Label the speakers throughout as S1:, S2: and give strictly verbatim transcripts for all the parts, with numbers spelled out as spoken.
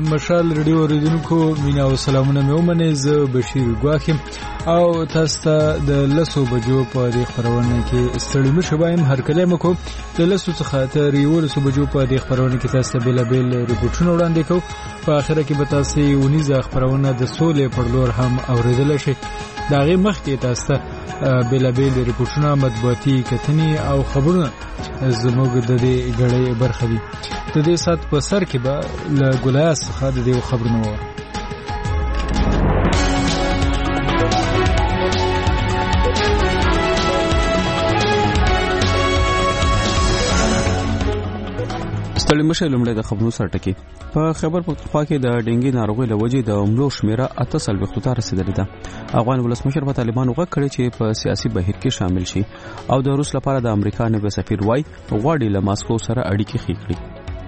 S1: مشال رادیو اوریدونکو مینا او سلامونه مې ومنئ. زه بشیر ګواخ یم او تاسو ته د لسو بجو په دې خبرونه کې ستړي مشه وایم. هر کله مو کو د لسو څخه تر یولسو بجو په دې خبرونه کې تاسو ته بیلابیل ریپورتونه وړاندې کوو. په اخره کې به تاسو ونیزه خبرونه د سولې پر لور هم اوریدل شي. دا غي مخکې تاسو ته بیلابیل ریپورتونه، مطبوعاتي کتنې او خبرونه زموږ د دې غړې برخه دي. د دې سات په سر کې به له ګولای څخه د دې خبرونه وره.
S2: ستړي مشه لومړی د خبرونو سره ټکی. په خیبر پختونخوا کې د ډینګي ناروغۍ له وجې د حملو شمیره اته څلوېښتو ته رسیدلې ده. افغان ولسمشر په طالبانو غږ کړی چې په سیاسي بهیر کې شامل شي او د روس لپاره د امریکا نوی سفیر وای غواړي له ماسکو سره اړیکې ښې کړي.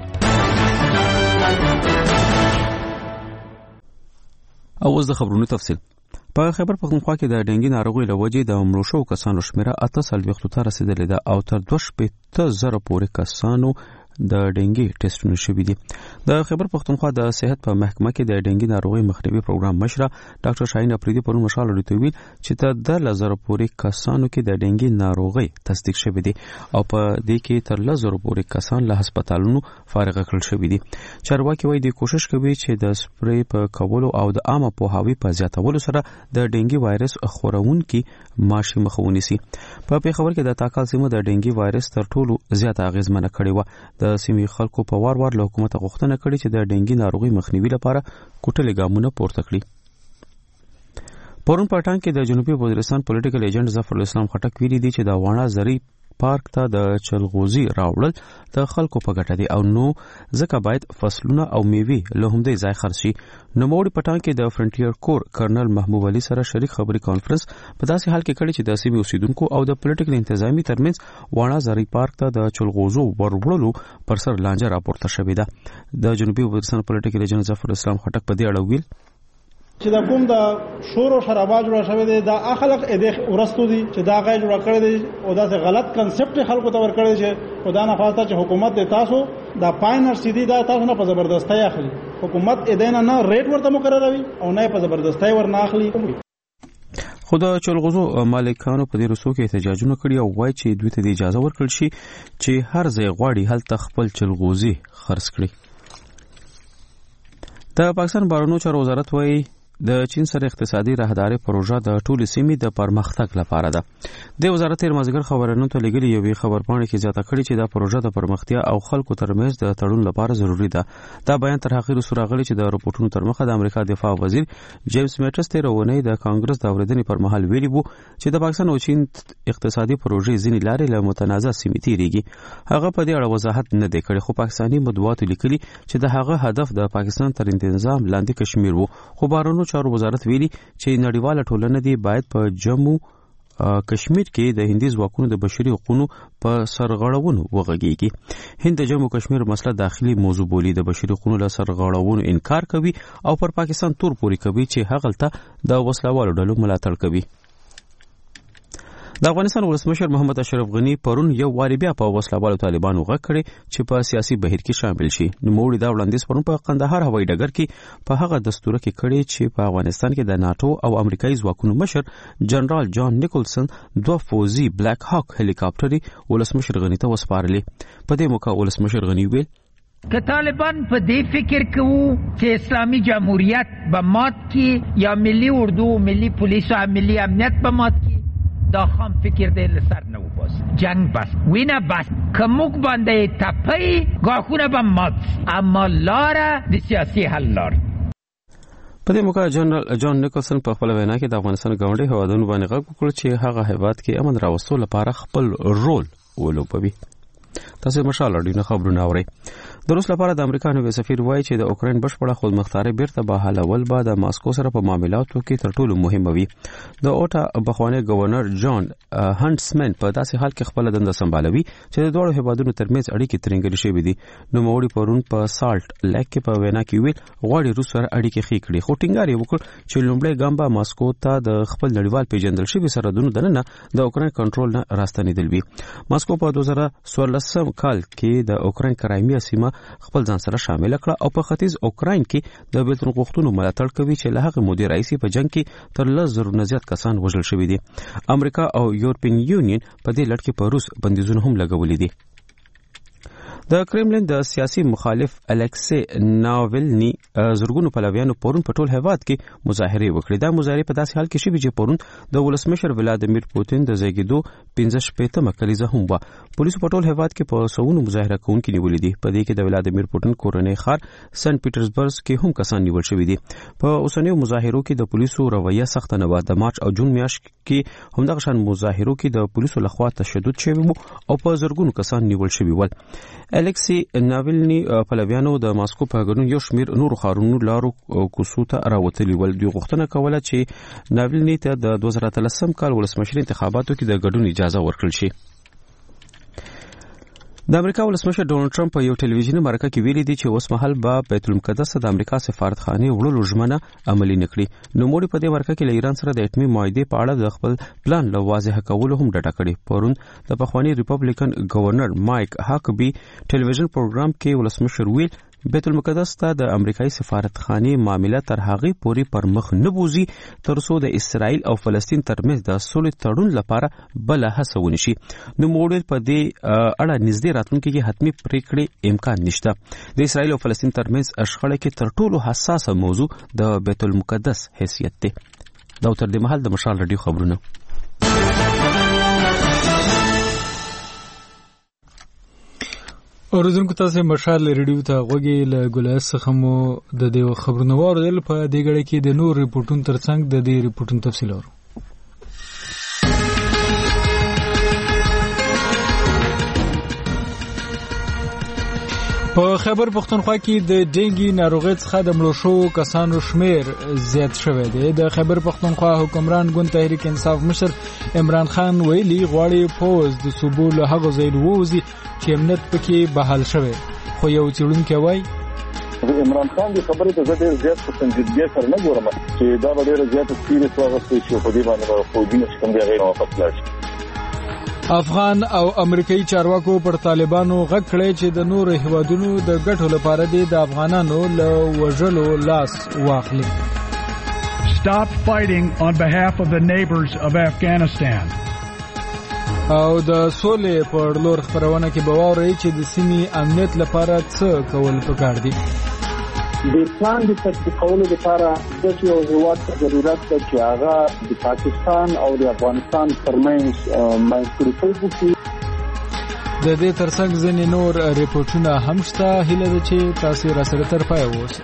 S2: او اوس د خبرونو تفصیل. په خیبر پختونخوا کې د ډینګي ناروغۍ له وجې د حملو شوو کسانو شمیره اته څلوېښتو ته رسیدلې ده او تر دوه شپېته زره پورې کسانو د ډینګي ټیسټونه شوي دي. د خیبر پختونخوا د صحت په محکمه کې د ډینګي ناروغۍ مخنیوي پروګرام مشره ډاکټر شاهین افریدي پرون مشال لري ویل چې تر د لزر پورې کسانو کې د ډینګي ناروغۍ تصدیق شوی دي او په دې کې تر لزر پورې کسان له هسپتالونو فارغ کړل شوی دي. چارواکي وايي د کوشش کوي چې د سپری په کولو او د عامه پوهاوي په زیاتولو سره د ډینګي وایرس خورونکي ماشي مخاوني سي. په پیښور کې د تاکال سیمه د ډینګي وایرس تر ټولو زیاته اغیزمنه کړې و. د سیمې خلکو په وار وار له حکومت غوښتنه کړې چې د ډینګي ناروغي مخنیوي لپاره کوټلې ګامونه پورته کړي. پرون پټان کې د جنوبي وزیرستان پولیټیکل ایجنټ ظفر الاسلام خټک ویلي دي چې د واڼه زری پارک ته د چلغوزي راوړل د خلکو په ګټه دي او نو ځکه باید فصلونه او میوې له همدې ځای خرڅ شي. نوموړي پټان کې د فرنټیر کور کرنل محبوب علي سره شریک خبري کانفرنس په داسې حال کې کړی چې د سیمې اوسیدونکو او د پولیټیکل انتظامی ترمنځ واڼه زری پارک ته د چلغوزو ورولو پر سر لانجه راپورته شوې ده. د جنوبي وزیرستان پولیټیکل ایجنټ ظفر الاسلام خټک په دې اړه ویل
S3: چې دا کوم د شور او شرابا جوړ شوی دی دا اخلاق اې ورستو دي چې دا غي جوړ کړی دی او دا غلط کنسپټ خلکو ته ور کړی چې خدا نه خاصه چې حکومت د تاسو دا پاینر سیدی دا تاسو نه په زبردستۍ اخلي. حکومت اې دینه نه ریټ ورته مقرروي او نه په زبردستۍ ور نه اخلي.
S2: خدا چلغوزو مالکانو په دې رسو کې احتجاجونه کړي او وایي چې دوی ته اجازه ورکړل شي چې هر ځای غواړي هلته خپل چلغوزي خرڅ کړي. د پاکستان بهرنیو چارو وزارت وایي د چین سره اقتصادي راهداري پروژه د ټولو سیمې د پرمختګ لپاره ده. د وزارت رمزګر خبرونو ته لګلې یوې خبرپاڼې کې زیاته کړې چې دا پروژه د پرمختیا او خلکو ترمنځ د تړون لپاره ضروری ده. دا بیان تر هغه وروسته راغلی چې د رپورټونو تر مخه د امریکا دفاع وزیر جیمز میټس تیر اونۍ د کانګرس د اوریدنې پر مهال ویلي وو چې د پاکستان او چین اقتصادي پروژې ځینې لارې له متنازع سیمې تیریږي. هغه په دې اړه وضاحت نه دی کړی خو پاکستاني مطبوعاتو لیکلي چې د هغه هدف د پاکستان تر انتظام لاندې کشمیر وو. خو بهرنیو چارو وزارت ویلي چې نړیواله ټولنه دی باید په جمو کشمیر کې د هندي ځواکونو د بشري حقوقو په سرغړونو وغږیږي. هند د جمو کشمیر مسله داخلي موضوع بولي، د بشري حقوقو له سرغړونو انکار کوي او پر پاکستان تور پوري کوي چې هغه د وسلوالو ډلو ملاتړ کوي. د افغانستان ولسمشر محمد اشرف غنی پرون یو واری بیا په وسلوالو طالبانو غږ کړی چې په سیاسي بهیر کې شامل شي. نوموړي دا وړاندیز پرون په قندهار هوایي ډګر کې په هغه دستور کې کړی چې په افغانستان کې د ناتو او امریکایي ځواکونو مشر جنرال جان نیکولسن دوه فوزي بلیک هاک هلیکاپټرې ولسمشر غنی ته وسپارلې. په دې موقع ولسمشر غنی ویل
S4: که طالبان په دې فکر کوي چې اسلامي جمهوریت به مات کی یا ملي اردو ملي پولیس او ملي امنیت به مات کی دا خام فکر دی لسر نه وباس. جنگ بس وینه بس کموک باندې تپی گاخونه به مات اما لاره د سیاسي حل لار.
S2: په دې موقع جنرال جان نیکولسن په خپل وینا کې د افغانستان ګاونډي هیوادونو باندې غږ وکړ چې هغه هیواد کې امن راوستلو لپاره خپل رول ولوبوي. تاسو مشال اړینه خبرونه اورئ. د روس لپاره د امریکا نوی سفیر وایي چې د اوکراین بشپړه خودمختاري بیرته بحالول به د ماسکو سره په معاملاتو کې تر ټولو مهمه وي. د اوټا بخوانی گورنر جان هانټسمن په داسې حال کې خپل دنده سمبالوي چې د دوه هیوادونو ترمنځ اړیکې ترنګل شوې دي. نو موړي پرون په سالټ لیک کې په وینا کې ویل غواړي روس سره اړیکې ښې کړي خو ټینګار یې وکړ چې لومړی ګام به ماسکو ته د خپل نړیوال پیژندل شوي سرحدونو دننه د اوکراین کنټرول نه راستنېدل وي. ماسکو په دوه زره څوارلس اتلسم کال کې د اوکراین کرایمیا سیمه خپل ځان سره شامل کړه او په ختیځ اوکراین کې د بیلتون غوښتنو ملاتړ کوي چې له هغه مودې راځي په جنگ کې تر لس زره نه زیات کسان وژل شوي دي. امریکا او یورپین یونین په دې لړ کې په روس بندیزونه هم لګولي دي. د کرملین د سیاسي مخالف الکسی ناولنی زرګونو پلویانو پرون په ټول هیواد کې مظاهره وکړې. دا مظاهره په داسې حال کې شوې چې پرون د ولسمشر ولادیمیر پوتین د زیږیدو پنځه شپېتمه کلیزه هم وه. پولیسو په ټول هیواد کې په سوونو مظاهره کوونکي نیولي دي. په دې کې د ولادیمیر پوتین کورنۍ ښار سنت پیټرزبرګ کې هم کسان نیول شوي دي. په اوسنیو مظاهرو کې د پولیسو رویه سخت نه وه. د مارچ او جون میاشت کې همدغه شان مظاهرو کې د پولیسو لخوا تشدد شوی و او په زرګونو کسان نیول شوي ول. الکسی ناولنی پلویانو د ماسکو په ګډون یو شمیر نورو ښارونو لارو کوڅو ته راوتلي ول. دوی غوښتنه کوله چې ناولنی ته د دوه زره اتلسم کال ولسمشر انتخاباتو کې د ګډون اجازه ورکړل شي. د امریکا ولسمشر ډونالد ټرمپ په یو ټلویزیوني مرکه کې ویلي دي چې اوس مهال به بیت المقدس ته د امریکا سفارتخانه وړلو ژمنه عملي نکړي. نوموړي په دې مرکه کې له ایران سره د اټومي معاهدې په اړه د خپل پلان له واضح کولو هم ډډه کړې. پرون د پخوانی ریپبلیکن گورنر مایک هاکبي ټلویزیون پروګرام کې ولسمشر ویل بیت المقدس ته د امریکایي سفارتخانه معامله تر هغه پورې پر مخ نه بوزي ترڅو د اسرائیل او فلسطین ترمنځ د سولې تړون لپاره بل هڅه ونشي. نو موږ په دې اړه نږدې راتلونکي کې حتمي پریکړې امکان نشته. د اسرائیل او فلسطین ترمنځ شخړه کې تر ټولو حساسه موضوع د بیت المقدس حیثیت دی. دا تر دې مهال د مشال رادیو خبرونه.
S1: اوریدونکو تاسو مشال ریډیو ته غوږی له ګلایس څخه مو د دې خبرونو واردل. په دې غړي کې د نور ریپورتونو ترڅنګ د دې ریپورتونو تفصیل اورو. په خیبر پختونخوا کې د ډینګي ناروغۍ څخه د مړو شوو کسانو شمیر زیات شوی دی. د خیبر پختونخوا حکمران ګوند تحریک انصاف مشر عمران خان ویلي غواړي پوز د صوبو له هغو ځایونو ووځي چې امنیت پکې بحال شوی. خو یو څېړونکی وایي
S5: عمران خان دی خبرې ته زه ډېر زیات په سنجیدګۍ سره نه ګورم چې دا به ډېره زیاته سیریس واغستې شي او په دې باندې به فوجونه چې کوم دی هغه یې واپس لاړ شي.
S1: افغان او امریکایي چارواکو پر طالبانو غږ کړی چې د نورو هیوادونو د ګټو لپاره دې د افغانانو له وژلو لاس واخلي.
S6: Stop fighting on behalf of the neighbors of Afghanistan.
S1: او د سولې پر لور خبرونه کې به واورئ چې د سیمې امنیت لپاره څه کول پکار دي.
S5: د پلان د تطبیقولو لپاره د یو هیواد ضرورت ده چې هغه د پاکستان او د افغانستان ترمنځ منځګړیتوب وکړي.
S1: د دې ترڅنګ ځینې نور ریپورتونه هم شته. هیله ده چې تاسو را سره تر پایه واوسئ.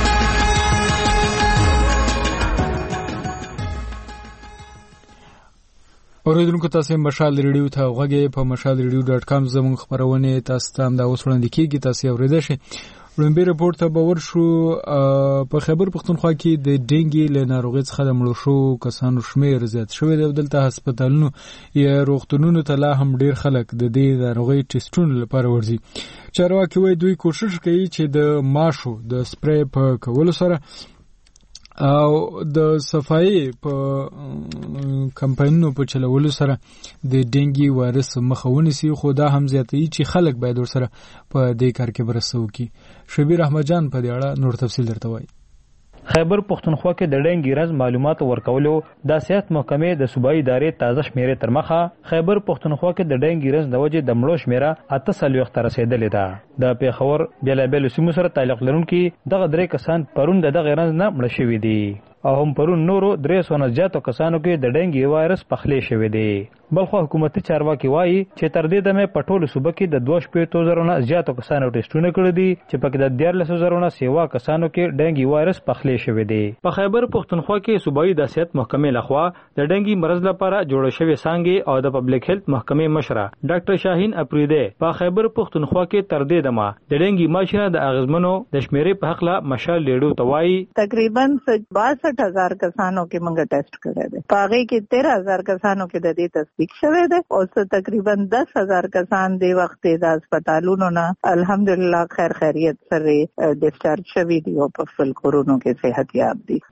S1: اوریدونکو تاسو مشال ریډیو ته غوږی په مشال ریډیو ډاټ کام زموږ خبرونه تاسو ته هم دا اوس وړاندې کیږي. تاسو اوریدئ شئ. لومبي رپورت ته باور شو په خیبر پختونخوا کې د ډینګي له ناروغۍ څخه د مړو شوو کسانو شمیر زیات شوی دی. دلته هسپتالونو یا روغتونونو ته لا هم ډیر خلک د دې ناروغۍ ټیسټونو لپاره ورځي. چارواکي وایي دوی کوشش کوي چې د ماشو د سپری په کولو سره او د صفایي په کمپاینونو په چلولو سره د ډینګي وایرس مخه ونیسي. خو دا هم زیاتوي چې خلک باید ورسره په دې کار کې مرسته وکړي. شبیر احمد جان په دې اړه نور تفصیل درته وایي.
S7: خیبر پختونخوا کې د ډینګي رز معلومات ورکولو د صحت محکمې د صوبایي ادارې تازه شمیرې تر مخه خیبر پختونخوا کې د ډینګي رز د وجې د مړو شمیره اته څلوېښت ته رسېدلې ده. د پیښور بېلابېلو سیمو سره تعلق لرونکي دغه درې کسان پرون د دغه رنځ نه مړه شوي دي او هم پرون نورو درې سوه نه زیاتو کسانو کې د ډینګي وایرس پخلی شوی دی. بلخو حکومتي چارواکي وایي چې تر دې دمه په ټولو صوبه کې د دوه شپېتو زرو نه زیاتو کسانو ټیسټونه کړي دي چې پکې د دیارلسو زرو نه سیوا کسانو کې ډینګي وایرس پخلی شوی دی. په خیبر پختونخوا کې صوبایي د صحت محکمې لخوا د ډینګي مرض لپاره جوړ شوی څانګې او د پبلک هیلث محکمې مشره ډاکټر شاهین اپریده په خیبر پختونخوا کې تر دې دمه د ډینګي ماشینه د اغزمنو د شمیرې په حق لا مشال لیډو توایي
S8: تقریبا باسٹھ ہزار کسانوں کے منگا ٹیسٹ کرے دے پاگے کے تیرہ ہزار کسانوں کے ددی تصدیق شوے دے اور سو تقریباً دس ہزار کسان دے وقت دا اسپتالونو نا الحمدللہ خیر خیریت سره ډیسچارج شوی دی او په فل کورونو کې صحت یاب دي.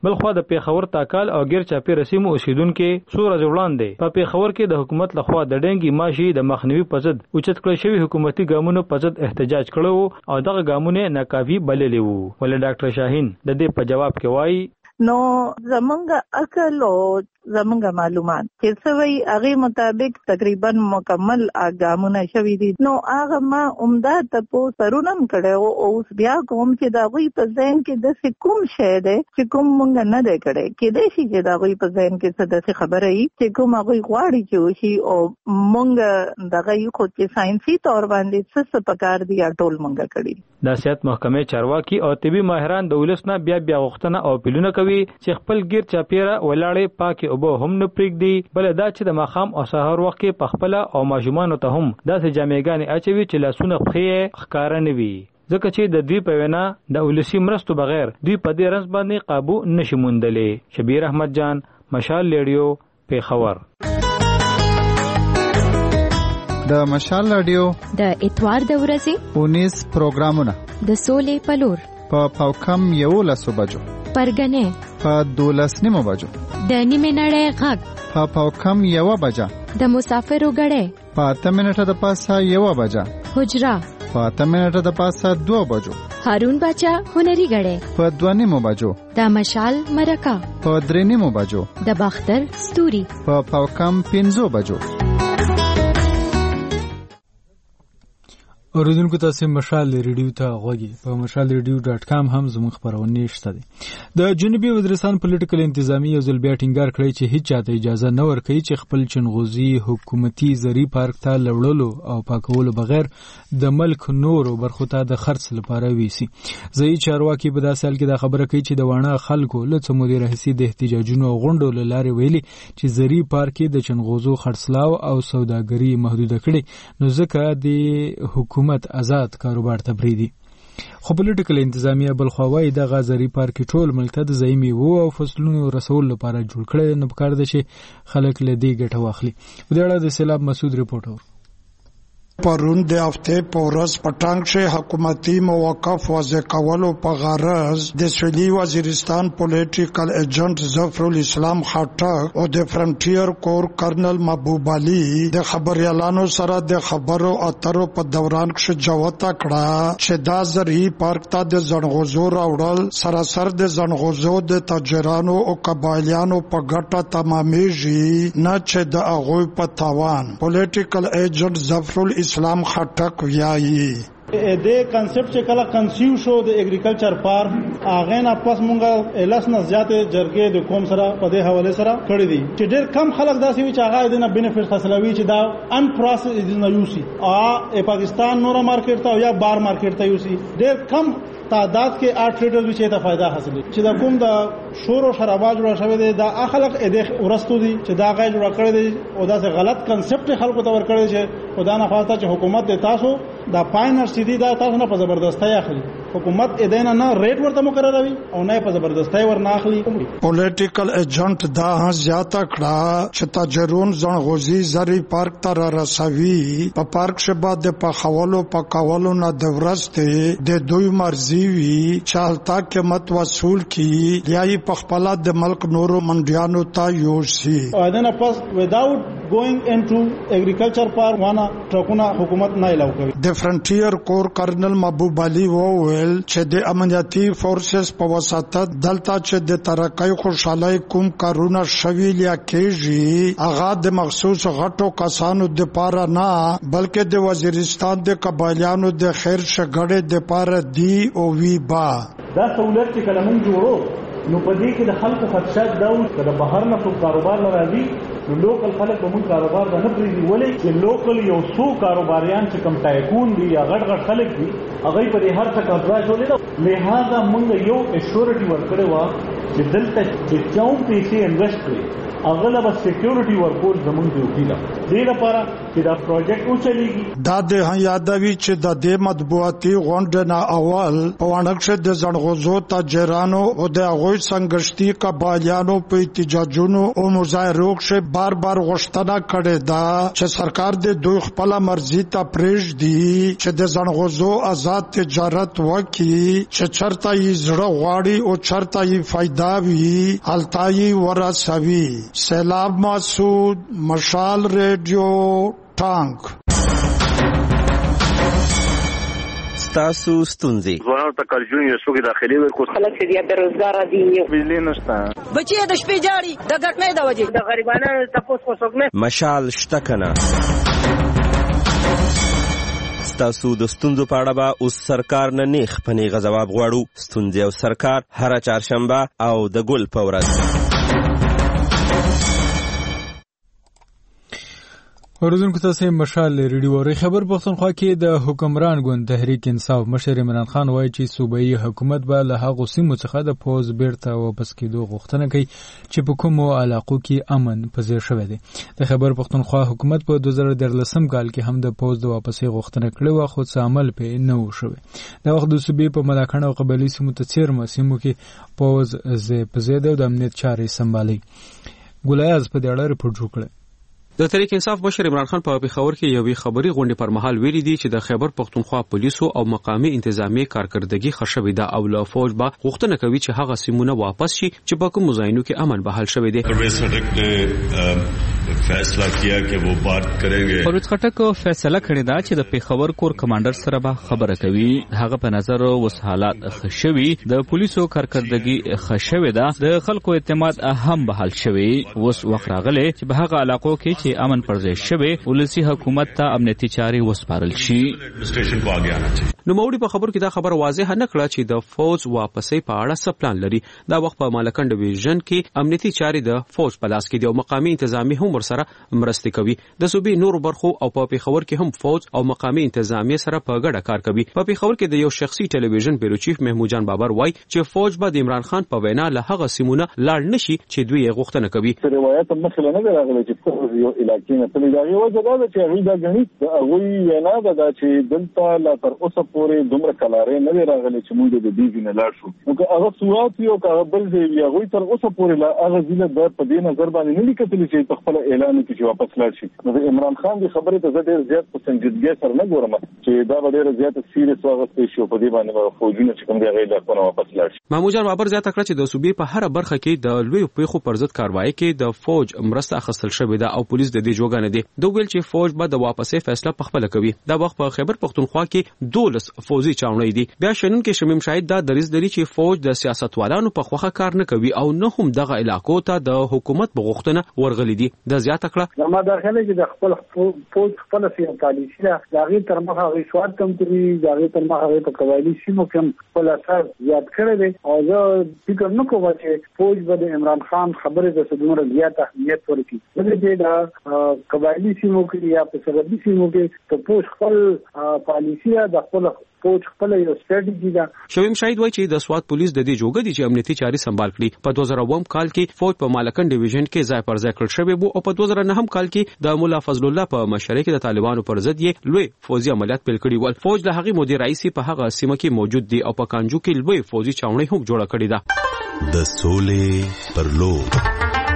S7: بلخوا د پیښور تاکال او غیر چاپی رسیمو اوسیدونکو سور ځوړاندې په پیښور کې د حکومت لخوا د ډنګي ماشي د مخنیوي په ضد اوچت کړی شوی حکومتي ګامونو په ضد احتجاج کړو او دغه ګامونه ناکافي بللي وو. ولې ډاکټر شاهین د دې په جواب کې وایي
S8: نو زمونږ عقل او زمونږ معلومات چې سوي هغه مطابق تقریبا مکمل اګامونه شوي دي. نو هغه ما عمده تاسو سرونم کړو او اوس بیا کوم چې دا غوي په ذهن کې د کوم شی ده چې کوم مونږ نه ده کړی کې دې شي چې دا غوي په ذهن کې څه د خبره ای چې کوم هغه غواړي چې وشي او مونږ دغه یو خو چې ساينسي تور باندې څه پکار دي ټول مونږ کړی.
S7: د صحت محکمې چارواکي او طبي ماهران د ولسنه بیا بیا غوښتنه او پیلونه کوي چې خپل غیر چاپیره ولاړې پاکي او به هم نه پرېږدي، بل دا چې د ماخام او سحر وخت کې پخپله او ماجومانو ته هم داسې جامېګانې اچوي چې لاسونه پښې ښکاره نه وي، ځکه چې د دوی په وینا د ولسي مرستو بغیر دوی په دې رنځ باندې قابو نشي موندلی. شبیر احمد جان، مشال ریډیو، پیښور.
S9: د مشال ریډیو
S10: د اتوار د ورځې
S9: اونیس پروګرامونه
S10: د سولې پلور
S9: په پاوکم یو لسو بجو،
S10: پرګنې
S9: په دولس نیمو بجو،
S10: د نیمه نړۍ غږ
S9: په پاوکم یو بجا،
S10: د مسافرو غړې
S9: په اته منټه د پاسه یو بجا،
S10: حجرا
S9: په اته منټه د پاسه دو بجو،
S10: هارون باچا هنري غړې
S9: په دوه نیمو بجو،
S10: د مشال مرکه
S9: په درې نیمو بجو،
S10: د باختر ستوري
S9: په پاوکم پنځو بجو.
S1: اوریدونکو تاسو مشال ریډیو ته غوږی په مشال ریډیو ډاټ کام هم زموږ خبرونه شته دي. د جنوبي وزیرستان پولیټیکل انتظامی یو ځل بیا ټینګار کړی چې هیڅ چاته اجازه نه ورکوي چې خپل چنغوزي حکومتي زری پارک ته لوړلو او پاکولو بغیر د ملک نورو برخو ته د خرڅ لپاره ویسي. ځای چارواکي په داسې حال کې دا خبره کوي چې د وانه خلکو له څو مودې راهیسې د احتجاجونو او غونډو له لارې ویلي چې زری پارک د چنغوزو خرڅلاو او سوداګري محدوده کړي، نو ځکه د حکومت آزاد کاروبار ته پریدي. خو پولیټیکل انتظامیه بل خواوی د غازری پارک ټول ملک ته د ځای میوو او فصلونو رسول لپاره جوړ کړي، نه پکار ده چې خلک له دې ګټه واخلي. په دې اړه د سیلاب مسعود رپورټ
S11: پرون د هفته پورس پټانګ شه حکومتي موقف واضح کولو په غرض د سویلي وزیرستان پولیټیکل ایجنټ ظفر الاسلام خټک او د فرنټیر کور کرنل محبوب علي د خبريالانو سره د خبرو اترو په دوران کې جوته کړه چې دا زری پارک ته د زنغوزو راوړل سراسر د زنغوزو د تاجرانو او قبایلیانو په ګټه تمامېږي، نه چې د هغوی په تاوان. پولیټیکل ایجنټ ظفر اسلام خټک ویایي
S3: د کانسپټ چې کله کنسیو شو د اګریکلچر پارک هغه نه پس مونږه الاسنه زیاته جرګې د کوم سره په دې حواله سره کړی دي چې ډېر کم خلک داسې وي چې هغه د بینیفیټ حاصلوي چې دا ان پروسس از نه یوسي ا پاکستان نور مارکیټ ته یا بار مارکیټ ته یوسي، ډېر کم تعداد کې آرټ ټریډرز چې ته فائدہ حاصلوي چې دا کوم د شور او شرابات جوړ شوی دی دا اخلاق اده ورستو دي چې دا غي جوړ کړی دی او دا څه غلط کنسپټ خلکو ته ور کړی چې خدا نه خاصه چې حکومت د تاسو دا پاینر سیدی دا تاسو نه په زبردستۍ اخلي، حکومت ادینه نه ریټ ورته مقرروي او نه په زبردستۍ ور نه اخلي.
S11: پولیټیکل ایجنټ دا زیاته کړه چې تاجرون زنغوزي زری پارک ته رسوي په پارک شبا د پخولو پکولو نه د ورسته د دوی مرزي وی چالتا قیمت وصول کی یای پخپلا د ملک نورو منډیانو ته یوسي.
S3: ادینه پس without going into agriculture park وانا ټرکونه حکومت نه الاو کوي.
S11: د فرنټیر کور کرنل محبوب علي وویل چې د امنیتي فورسز په واسطه دلته چې د ترقۍ خوشاله کوم کارونه شوي لیا کېږي هغه د مخصوص غټو کسانو د پاره نه بلکې د وزیرستان د قبایلیانو د خیر شګړې د پاره دی او وی با
S12: دا سہولت چې کلمون جوړو نو په دې کې د خلکو خدشات دا و چې د بهر نه څو کاروبار راځي نو لوکل خلک به مونږ کاروبار نه پریږدي، ولې چې لوکل یو څو کاروباریان چې کم ټایکون دي یا غټ غټ خلک دي هغه په دې هر څه قبضه شولې نو لہذا مونږ یو اشورټي ورکړې و چې دلته چې چاوم پیسې انویسټ کړي هغه له سکیورټي ورکول زمونږ ډیوټي ده. دې لپاره چې دا پروجیکټ وچلیږي.
S11: دا د یادوي چې د دې مطبوعاتي غونډه نه اول په وانکشه د زنغوزو تاجرانو او د هغوی سنگشتي قبایلیانو په احتجاجونو او مظاهرو کې بار بار غوښتنه کړې ده چې سرکار د دوی خپل مرزي ته پرېږدي چې د زنغوزو آزاد تجارت وکړي چې چرته یې زړه غواړي او چرته یې فایده وي هلته یې ورسوي. سیلاب مسعود، مشال ریډیو، ټانک.
S13: تاسو ستونزې
S14: ځوانانو ته کالجون یو څوک داخلي وي، خو
S15: خلک چې بیا بیروزګار دي،
S14: بجلی نشته،
S15: بچي د شپې جاړي د ګټنې د وجې د غریبانو تاسو خو څوک نه.
S13: مشال شته کنه. تاسو د ستونزو په اړه به اوس سرکار نه نیخ په نیغه ځواب غواړو. ستونزې او سرکار هره چهارشنبه او د ګل په ورځ.
S1: ورزونکو تاسو مشال ریډیو اوري. خبر پښتونخوا کې د حکمران ګوند تحریک انصاف مشر عمران خان وایي چې صوبایي حکومت به له هغو سیمو څخه د پوز بیرته واپس کېدو غوښتنه کوي چې په کومو علاقو کې امن پذیر شوی دی. د خبر پښتونخوا حکومت په دوه زره دیارلسم کال کې هم د پوز د واپسې غوښتنه کړې وه، خو څه عمل پې نه و شوی. د وخت د صوبې په ملاکنډ او قبایلي سیمو ته څیرمه سیمو کې پوز ځای په ځای دی او د امنیت چارې سمبالوي. ګلایاز په دې اړه رپورټ جوړ کړی.
S2: د تحریک انصاف مشر عمران خان په پیښور کې یوې خبري غونډې پر مهال ویلي دي چې د خیبر پښتونخوا پولیسو او مقامي انتظامی کارکردګي خښوي ده او له فوج به غوښتنه کوي چې هغه سیمونه واپس شي چې په کوم ځایونو کې امن بحال شوی دی.
S16: پرویز خټک نے فیصله کیا کہ وہ بات کریں گے.
S17: پرویز خټک فیصله کړې ده چې د پیښور کور کمانډر سره به خبره کوي. هغه په نظر اوس حالات خښوي، د پولیسو کارکردګي خښوي ده، د خلکو اعتماد هم بحال شوی. اوس وخت راغلی چې په هغه علاقو کې چې امن پرځای شوی ولسی حکومت ته امنیتي چارې وسپارل شي.
S2: نو موري په خبر کې دا خبر واضح نه کړه چې د فوج واپسې په اړه څه پلان لري. دا وخت په مالکند ډیویژن کې امنیتي چارې د فوج په لاس کې دي او مقامي انتظامی هم ورسره مرسته کوي. د صوبې نور برخو او په پیښور کې هم فوج او مقامي انتظامی سره په ګډه کار کوي. په پیښور کې د یو شخصي ټلویزیون بیرو چیف محمود جان بابر وای چې فوج به د عمران خان په وینا له هغه سیمونه لاړ نشي چې دوی یې غوښتنه کوي.
S5: روایت مخله نه راغلی چې فوج یو علاقې نه تللی دا یو ځای ده چې هغه دا غني هغه وینا ده چې دلته لا تر اوسه پورې دومره کلارې نه راغلي چې موږ د دې نه لاړ شو. نو که هغه صورت یو که بل دی هغه تر اوسه پورې لا هغه ځله د په دې نظر باندې نه لیکل چې خپل اعلان کوي چې واپس لاړ شي. نو عمران خان دی خبره ته ډېر زیات په سنجیدګۍ سره نه ګورم چې دا ډېر زیات سیریس واغستې شو په دې باندې فوجونه چې کوم دی هغه لا واپس لاړ شي.
S2: محمود جان بابر زیاته کړه چې د صوبې په هر برخه کې د لوی پیښو پر ضد کاروایی کې د فوج مرسته اخیستل شوې ده او پولیس د دې جوګانه دي. دوی ویل چې فوج به د واپسې فیصله په خپل کوي. دا وخت په خیبر پښتونخوا کې دولس فوجي چاونې دي. بیا شنن کې شمیم شاهد دا دریز لري چې فوج د سیاستوالانو په خوخه کار نه کوي او نه هم دغه علاقو ته د حکومت بغوښتنه ورغلي دي. د زیاته کړه
S5: ما داخله کې د خپل فوج خپل سیاسي پالیسي ده داغه تر مخه غیشوار کم کوي داغه تر مخه په قبایلی سیمو کې خپل اثر زیات کړی دی او زه فکر نه کوم چې فوج به د عمران خان خبره د صدمره زیات اهمیت ورکړي. دغه د قبایلی سیمو کې یا په سرحدي سیمو کې ته فوج خپل پالیسي ده خپل فوج خپل یو ستراتیژي ده.
S2: شویم شاهد وایي چې د سواد پولیس د دې جوګه دي چې امنیتي چارې سمبال کړي. په دوه زره اووه کال کې فوج په مالکند ډیویژن کې ځای پر ځای کړل شوی وو او په دوه زره نهم کال کې د مولا فضل الله په مشرۍ کې د طالبانو پر ضد یې لوی فوجي عملیات پیل کړي ول. فوج له هغه مدیر رئیس په هغه سیمه کې موجود دی او په کانجو کې لوی فوجي چاونې هم جوړه کړې ده.
S16: د سولې پر لور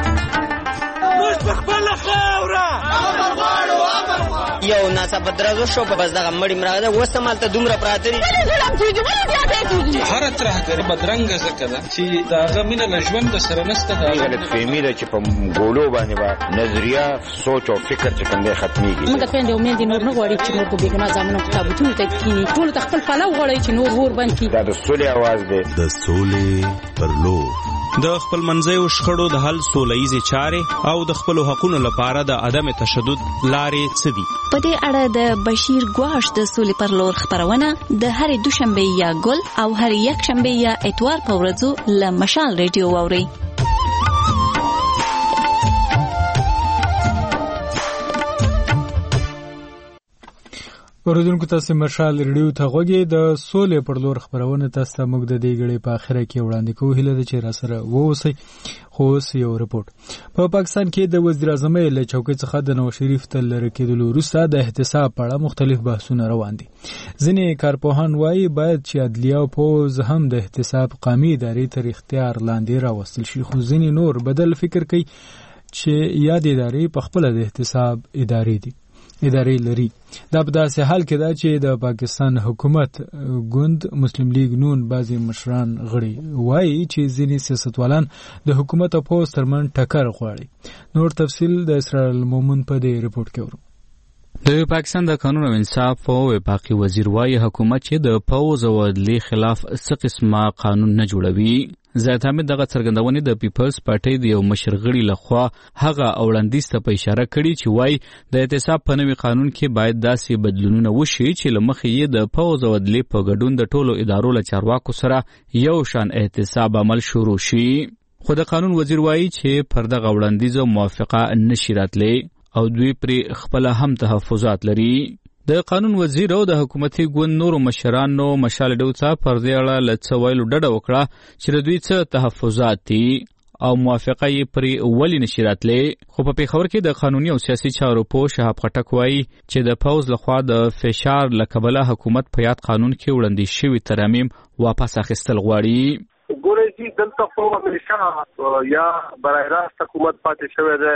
S15: یو ناڅاپه درازو شو په بس دغه مړی مرغه ده اوس همالته دومره پراته دي.
S18: هره ترهګري بدرنګه ځکه ده چې د هغه مینه له ژوند سره نشته. دا
S14: غلطفهمي ده چې په ګولو باندې به نظریه سوچ او فکر چې کوم دی ختمېږي.
S19: موږ د خویندې او میندې نور نه غواړي چې نور په بېګناه زامنو په تابوتونو ته کښېني. ټولو ته خپل پلو غواړي چې نور اور بند کړي.
S14: دا د سولې اواز دی.
S16: د سولې پر لور
S13: د خپل منځیو شخړو د حل سولهییزې چارې او د خپلو حقونو لپاره د عدم تشدد لارې څه دي؟
S10: په دې اړه د بشیر ګواش د سولې پر لور خبرونه د هرې دوشنبې یا ګل او هرې یکشنبې یا اتوار په ورځو له مشال ریډیو واورئ.
S1: اوریدونکو تاسو مشال ریډیو ته غوږی د سولې پر لور خبرونه تاسو موږ د دې غړي په اخره کې وړاندې کوو هله د چیرې سره ووسی خو یو رپورت په پا پاکستان کې د وزیر اعظم له چوکۍ څخه د نواز شریف تل رکیدلو وروسته د احتساب په اړه مختلف بحثونه روان دي. ځینې کارپوهان وایي باید چې عدلیه او پوز هم د احتساب قومي ادارې تر اختیار لاندې راوستل شي، خو ځینې نور بدل فکر کوي چې یاد ادارې په خپل د احتساب ادارې دي ادارې لري. دا په داسې حال کې ده چې د پاکستان حکومت ګوند مسلم لیگ نون بعضی مشران غړي وایي چې ځینې سیاستوالان د حکومت او پوز ترمن ټکر غواړي. نور تفصیل د اسرائیل مومن په دې رپورت کې ورو.
S17: د پاکستان د قانون او انصاف او وفاقي وزیر وایي حکومت چې د پوز او عدلیې خلاف څه قسمه قانون نه جوړوي. زید حامد دغه څرګندونې د پیپلز پارټۍ د یو مشر غړي لخوا هغه وړاندیز ته په اشاره کړي چې وایي د احتساب په نوي قانون کې باید داسې بدلونونه وشي چې له مخې یې د پوز او عدلیې په ګډون د ټولو ادارو له چارواکو سره یو شان احتساب عمل شروع شي. خو د قانون وزیر وایي چې پر دغه وړاندیز موافقه نشي راتلی او دوی پرې خپل هم تحفظات لري. د قانون وزیر او د حکومتي ګوند نورو مشرانو مشال ډیو ته پر دې اړه له څه ویلو ډډه وکړه چې د دوی څه تحفظات دي او موافقه یې پرې ولې نشي راتلی. خو په پېښور کې د قانوني او سیاسي چارو پوه شهاب خټک وایي چې د پوز لخوا د فشار له کبله حکومت په یاد قانون کې وړاندې شوي ترامیم واپس اخیستل غواړي.
S20: ګورئ چې دلته خو همیشه یا برای راست حکومت پاتې شوی دی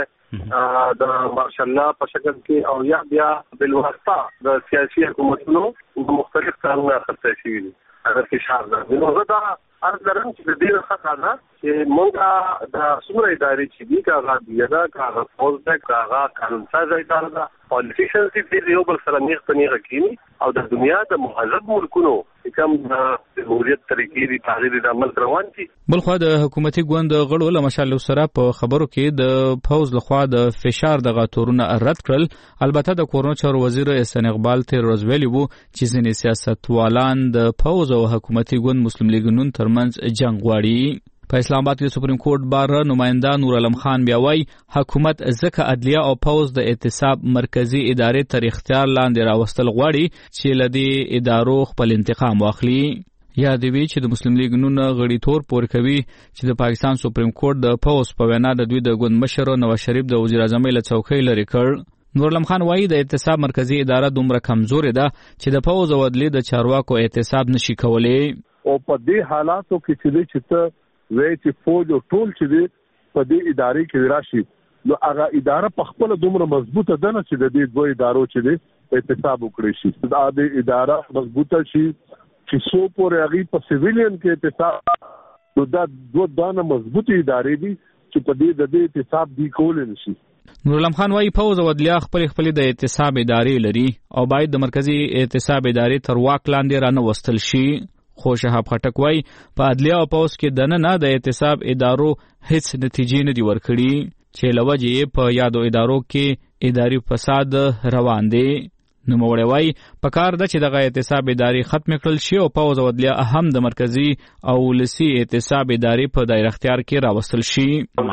S20: د ماشاءالله په شکل کې او یا بیا بلواسطه د سیاسي حکومتونو مختلف کارونه اخیستل شوي دي. اگر فشار ده نو زه دا عرض لرم چې د دې څخه نه چې موږ د څومره ادارې چې دي که هغه عدلیه ده که هغه پوز ده که هغه قانون سازه اداره ده پالیټیشنز دي دې یو بل سره نیغ په نیغه کینی او د دنیا د مهذب ملکونو کوم د جمهوریت طریقې دي هغې د عمل روان دي.
S17: بلخوا د حکومتي ګوند غړو له مشال سره په خبرو کې د پوز لخوا د فشار دغه تورونه رد کړل. البته د کورونو چارو وزیر احسان اقبال تیر ورځ ویلي وو چې ځینې سیاستوالان د پوز او حکومتي ګوند مسلم لیگ نون ترمنځ جنگ غواړي. په اسلام آباد کې سپریم کورټ بار نماینده نور علم خان بیا وایي حکومت ځکه عدلیه او پوز د احتساب مرکزی ادارې تر اختیار لاندې راوستل غواړي چې له دې ادارو خپل انتقام واخلي. یاد وی چې د مسلم لیگ نون غړي تور پور کوي چې د پاکستان سپریم کورټ د پوز په وینا د دوی د ګوند مشر نواز شریف د وزیر اعظم له څوکۍ لرې کړ. نور علم خان وایي د احتساب مرکزی اداره دومره کمزورې ده چې د پوز او عدلیې د چارواکو احتساب نشي کولی.
S21: او په دې حالاتو کې چې چې وی چې فوج او ټول چې دی په دې ادارې کې راشي نو هغه اداره په خپل دومره مضبوطه ده نه چې د دې دوه ادارو چې دی احتساب وکړي شي. دا د اداره مضبوطه شي چې څو پورې هغې په سیویلین کې احتساب نو دا دوه دانه مضبوطې ادارې دي چې په دې د دې احتساب دی کولی نه شي.
S17: نور علم خان وایي پوز او عدلیه خپل خپل د احتساب ادارې لري او باید د مرکزی احتساب ادارې تر واک لاندې رانه وستل شي. خو شهاب خټک وایي په عدلیه او پوز کې دننه د احتساب ادارو هیڅ نتیجې نه دي ورکړي چې له وجې یې په یادو ادارو کې اداري فساد روان دی. نوموړی وایي پکار ده چې دغه احتساب ادارې ختم کړل شي او پوز او عدلیه هم د مرکزي او ولسي احتساب ادارې په دایره اختیار کې راوستل شي.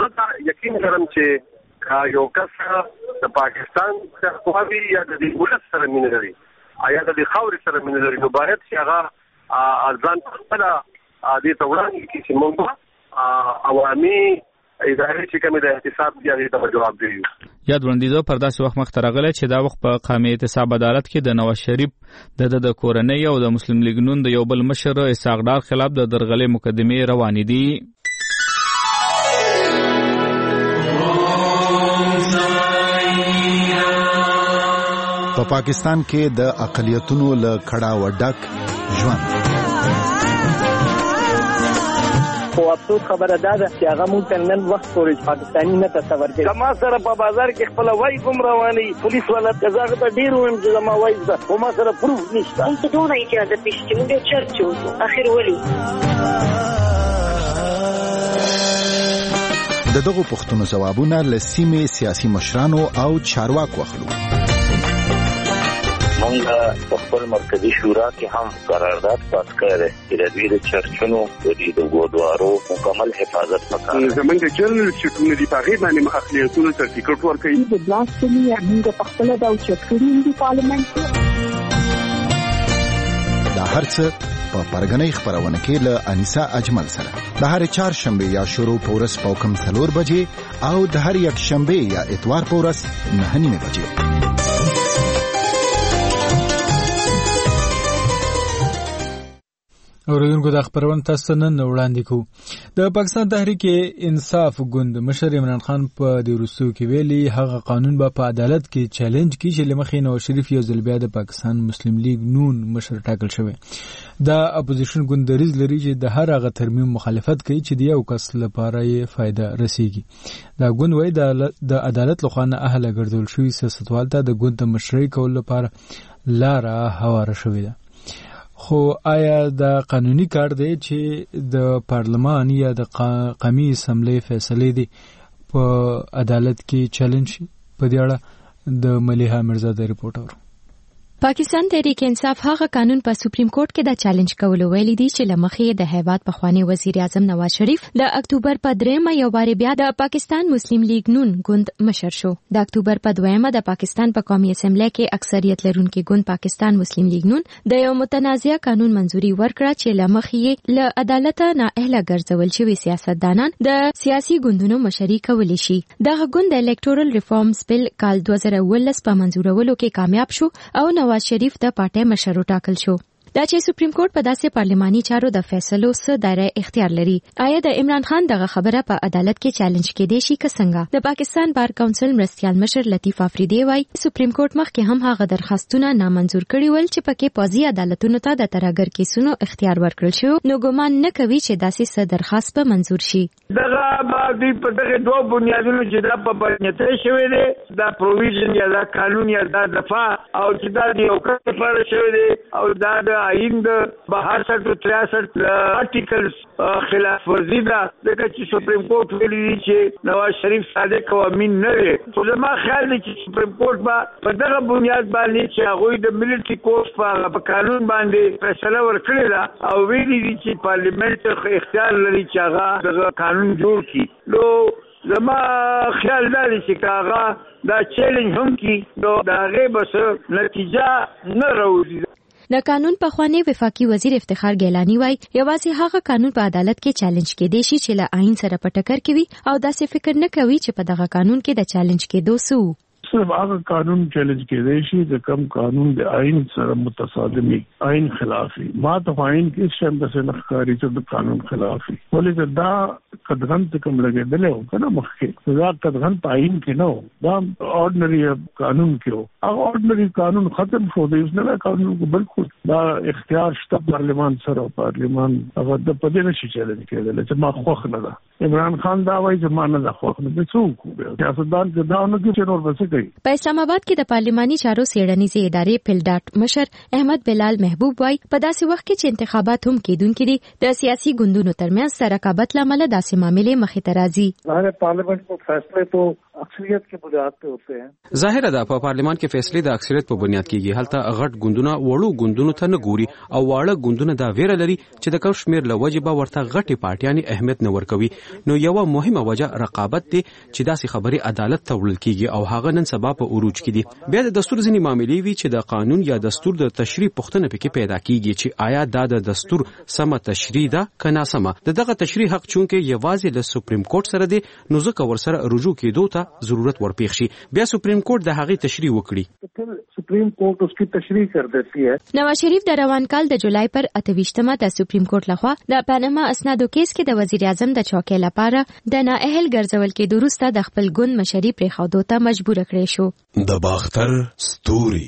S20: یقین لرم چې یو کس د پاکستان خواوي یا د دې ولس سره مینه لري یا د دې خاورې سره مینه لري نو باید چې هغه ارزان خپل دې ته وړاندې کړي چې موږ عوامي ادارې چې کومې د احتساب دي هغې ته جواب دی.
S17: یاد وړاندیزه پر داسې وخت مخته راغلی چې دا وخت په قومي احتساب عدالت کې د نواز شریف د د کورنۍ او د مسلم لیگ نون د یو بل مشر اسحاق ډار خلاف د درغلۍ مقدمې روانې دي.
S9: په پاکستان کې د اقلیتونو له کړه و ډک ژوند
S22: خو افسوس خبره دا ده چې هغه مونږ ته نن وخت پورې پاکستاني نه تصور کوي. زما سره په بازار کې خپله وایس هم روانوي پولیس والا که زه هغه ته ډېر ووایم چې زما وایس ده خو ما سره پروف نشته.
S23: موږ ته دونه اجازه پېښ چې موږ چرچ وکړو اخر ولې
S9: د دغو پوښتنو ځوابونه له سیمې سیاسي مشرانو او چارواکو اخلو.
S14: موږ په خپل مرکزي شورا کې هم قرارداد پاس کړی دی چې د دوی د چرچونو د ګودوارو مکمل حفاظت پکار دی.
S20: زموږ جنرال سیټونه دي په هغې باندې اقلیتونو ته ټکټ ورکوي.
S23: د بلاسفمي موږ په خپله دا اوچت کړي دي پارلمنټ کې.
S9: هر څه په پرګنۍ خبرونه کې له انیسا اجمل سره د هر چهار شنبه یا شروع پورس پوکم څلور بجې او د هر یک شنبه یا اتوار پورس نه نیمه بجې.
S1: اوریدونکو د خبرونه تاسو نن وړاندې کوو. د پاکستان تحریک انصاف ګوند مشر عمران خان په د روسو کې ویلي هغه قانون به په عدالت کې چیلنج کیږي چې لمخې نواز شریف یو ځل بیا د پاکستان مسلم لیگ نون مشر ټاکل شوی. دا اپوزیشن ګوند دریز لري چې د هر هغه ترمیم مخالفت کوي چې د یو کس لپاره یې فائدہ رسیږي. دا ګوند وایي د عدالت لخوا نه اهله ګرځول شوی سیاستوال ته د ګوند د مشرۍ کول لپاره لاره هواره شوې ده. خو آیا د قانوني کار دی چې د پارلمان یا د قومي اسمبلی فیصله دي په عدالت کې چیلنج په دې اړه د ملیحه مرزا د ریپورټ اورو.
S4: پاکستان تحریک انصاف هغه قانون په سپریم کورټ کې د چیلنج کولو ویلي دي چې لمخې د هیواد پخوانی وزیر اعظم نواز شریف د اکتوبر په دریمه یو بار بیا د پاکستان مسلم لیگ نون ګوند مشر شو. د اکتوبر په دویمه د پاکستان په قومي اسمبلی کې اکثریت لرونکي ګوند پاکستان مسلم لیگ نون د یو متنازع قانون منزوري ورکړه چې لمخې له عدالت نه اهله ګرځول شوی سیاستدانان د سیاسي ګوندونو مشري کولی شي. دغه ګوند د الکټورل ریفارمز بل کال دوه زره ولس په منزورولو کې کامیاب شو او نواز شریف د پارټۍ مشر ټاکل شو. دا چې سپریم کورټ په داسې پارلماني چارو د فیصلو څه دایره اختیار لري. آیا د عمران خان دغه خبره په عدالت کې چیلنج کېدای شي که څنګه؟ د پاکستان بار کونسل مرستیال مشر لطیف افریدی وایي سپریم کورټ مخکې هم هغه درخواستونه نامنظور کړي ول چې پکې پوځي عدالتونو ته د ترهګر کیسونو اختیار ورکړل شو. نو ګمان نه کوي چې داسې څه درخواست به منظور شي.
S6: دغه باندې په دغه دوه بنیادونو چې دا په بنیته شوی دی دا پروویژن یا دا قانون یا دا دفاع او چې دا د یو کس لپاره شوی دی او دا د آئین د بهشت او تریاسठ آرټیکلز خلاف ورزي ده ځکه چې سپریم کورټ ویلي دی چې نواز شریف صادق او امین نه دی. خو زما خیال دی چې سپریم کورټ به په دغه بنیاد باندې چې هغوی د ملټري کورټ په قانون باندې فیصله ورکړې ده او ویلي دي چې پارلیمنت اختیار لري چې هغه دغه قانون جوړ کړي. نو زما خیال دا دی چې هغه دا چیلنج هم کړي نو د هغې بس نتیجه نه راوځي.
S4: د قانون پخوانی وفاقي وزیر افتخار ګیلانی وای یوازې هغه قانون په عدالت کې چیلنج کېدی شي چې له آئین سره په ټکر کې وي او داسې فکر نه کوي چې په دغه قانون کې د چیلنج کېدو څه
S21: صرف هغه قانون چیلنج کېدی شي چې کوم قانون د آئین سره متصادمي آئین خلافي ما ته آئین کې شم د سنخکاری چې د قانون خلافي ولې دا قدغن ته کوم لګیدل او کنه مخکې دا قدغن په آئین کې نو دا اورډنري قانون کې او اورډنري قانون ختم شو دی نه قانون کو بالکل دا اختیار شته پارلیمان سره پارلیمان هغه د پدې نشي چیلنج کېدل چې ما خوښ نه ده. عمران خان دا وایي چې ما نه ده خوښ نه ده څوک سیاستدان چې دا نه کې نور بس کوي.
S4: په اسلام آباد کې د پارلماني چارو څېړنیزې ادارې پلډاټ مشر احمد بلال محبوب وای په داسې وخت کې چې انتخابات هم کېدونکي دي د سیاسي ګوندونو ترمنځ د رقابت لامل داسې معاملې مخې ته راځي.
S8: ظاهر پارلیمنت کو فیصله تو اکثریت کی بنیاد په ہوتے ہیں.
S2: ظاهر ده په پارلیمان کې فیصله د اکثریت په بنیاد کېږي. هلته غټ ګوندونه وړو ګوندونو ته نه ګوري او واړه ګوندونه دا ویره لري چې د کم شمیر له وجې به ورته غټې پارټیانې اهمیت نه ورکوي. نو یو مهمه وجه رقابت دی چې داسې خبرې عدالت ته وړل کېږي او هغه نن سبا په عروج کې دي. بیا د دستور ځینې معاملې وي چې د قانون یا دستور د تشریح پوښتنه پکې پیدا کېږي چې آیا دا د دستور سمه تشریح ده که ناسمه. د دغه تشریح حق چونکې یوازې له سپریم کورټ سره دی نو ځکه ورسره رجوع کېدو ته ضرورت ورپېښ شي. بیا سپریم کورټ د هغې تشریح وکړي.
S8: سپریم کورټ اس کی تشریح کر دیتی ہے.
S4: نواز شریف د روان کال د جولای پر اتهویشتمه د سپریم کورټ لخوا د پانما اسنادو کیس کې د وزیر اعظم د چوکۍ لپاره د نااهل ګرځول کېدو وروسته د خپل ګوند مشري پرېښودو ته مجبور کړی شو.
S24: د باختر ستوري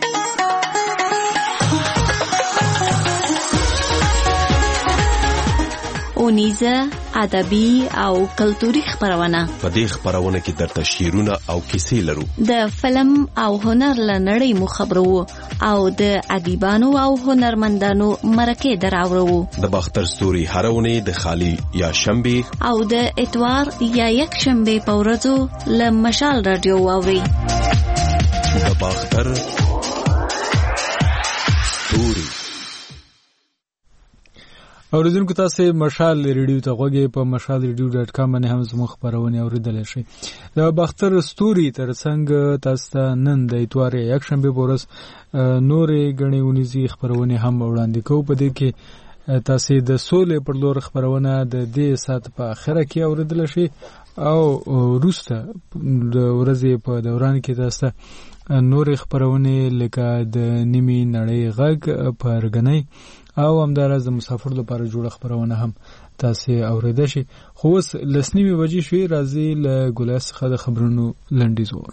S10: اونیزه ادبي او کلتوري خبرونه.
S24: په دې خبرونه کې درته شعرونه او کیسې لرو.
S10: د فلم او هنر لنړۍ مو خبرو او د ادیبانو او هنرمندانو مرکه دراورو.
S24: د باختر ستوري هرونه د خالی یا شنبه
S10: او د اتوار یا یک شنبه په ورځو له مشال رادیو واوري.
S24: د باختر ستوري
S1: اوریدونکو تاسو مشال ریډیو ته غوږی په مشال ریډیو ډاټ کام باندې هم زموږ خبرونه اوریدلی شئ. د باختر ستوري ترڅنګ تاسو ته نن د اتوار یک شنبه ورځ نورې غنې ونیزي خبرونه هم وړاندې کوو. په دې کې تاسو د سولې پر لور خبرونه د دې سات په اخره کې اوریدل شي او روسته د ورځې په دوران کې تاسو نورې خبرونه لکه د نیمي نړۍ غږ پرګنۍ او همداراز د مسافر لپاره جوړه خبرونه هم تاسو اوریدل شي. خو اوس لسنیمه بجې شوي، راځي له ګولاس څخه د خبرونو لنډیز وورو.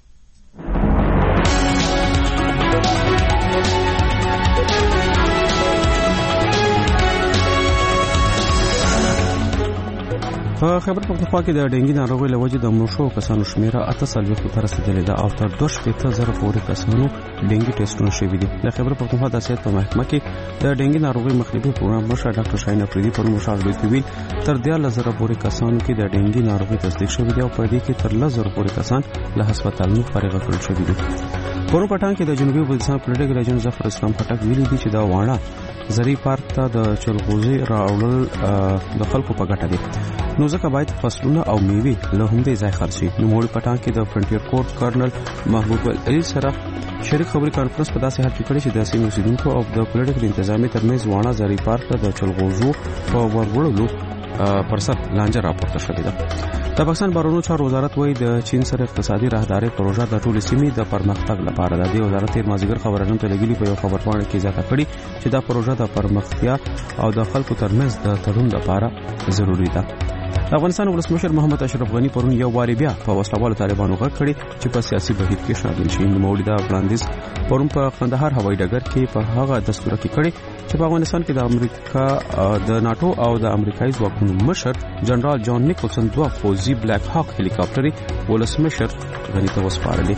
S2: په خبر پختونخوا کې د ډنګي ناروغۍ له وجې د مړو شوو کسانو شمېره اته څلوېښتو ته رسېدلې ده او تر دوه شپېته زره پورې کسانو ډنګي ټېسټونه شوي دي. له خبر پختونخوا د صحت په محکمه کې د ډنګي ناروغۍ مخنیوي پروګرام مشر ډاکټر شاهین افریدي پرون مشاهده کوي تر دیارلس زره پورې کسانو کې د ډنګي ناروغۍ تصدیق شوی دی او په دې کې تر لس زره پورې کسان له هسپتالونو فارغ کړل شوي دي. پرون پټان کې د جنوبي وزیرستان پولیټیکل ایجنټ ظفر اسلام خټک ویلي دي چې دا واڼه زری پارک ته د چلغوزي راوړل د خلکو په ګټه دي، نو ځکه باید فصلونه او میوې له همدې ځای خرڅ شي. نوموړي پټان کې د فرنټیر کورټ کرنل محبوب علي سره شریک خبري کانفرنس په داسې حال کې کړی چې د سیمې اوسیدونکو او د پولیټیکل انتظامیه ترمنځ واڼه زری پارک ته د چلغوزو په ورغړلو پر سر لانجه راپورته شوې ده. د پاکستان بهرنیو چارو وزارت وایي د چین سره اقتصادي راهداري پروژه د ټولې سیمې د پرمختګ لپاره ده. د وزارت تیر مازیګر خبرونه ته لګیلي په یو خبرپاڼه کې اضافه کړي چې دا پروژه د پرمختیا او د خلکو ترمنځ د تړون لپاره ضروری ده. افغانستان ولسمشر محمد اشرف غنی پرون یو واری بیا په وسلوالو طالبانو غږ کړي چې په سیاسي بهیر کې شامل شي. نوموړي د وړاندیز پرون په قندهار هوایي ډګر کې په هغه دستور کې کړي چې په افغانستان کې د امریکا د ناتو او د امریکایي ځواکونو مشر جنرال جان نیکلسن دوه فوزي بلیک هاک هلیکاپټر ولسمشر غنی ته وسپارلې.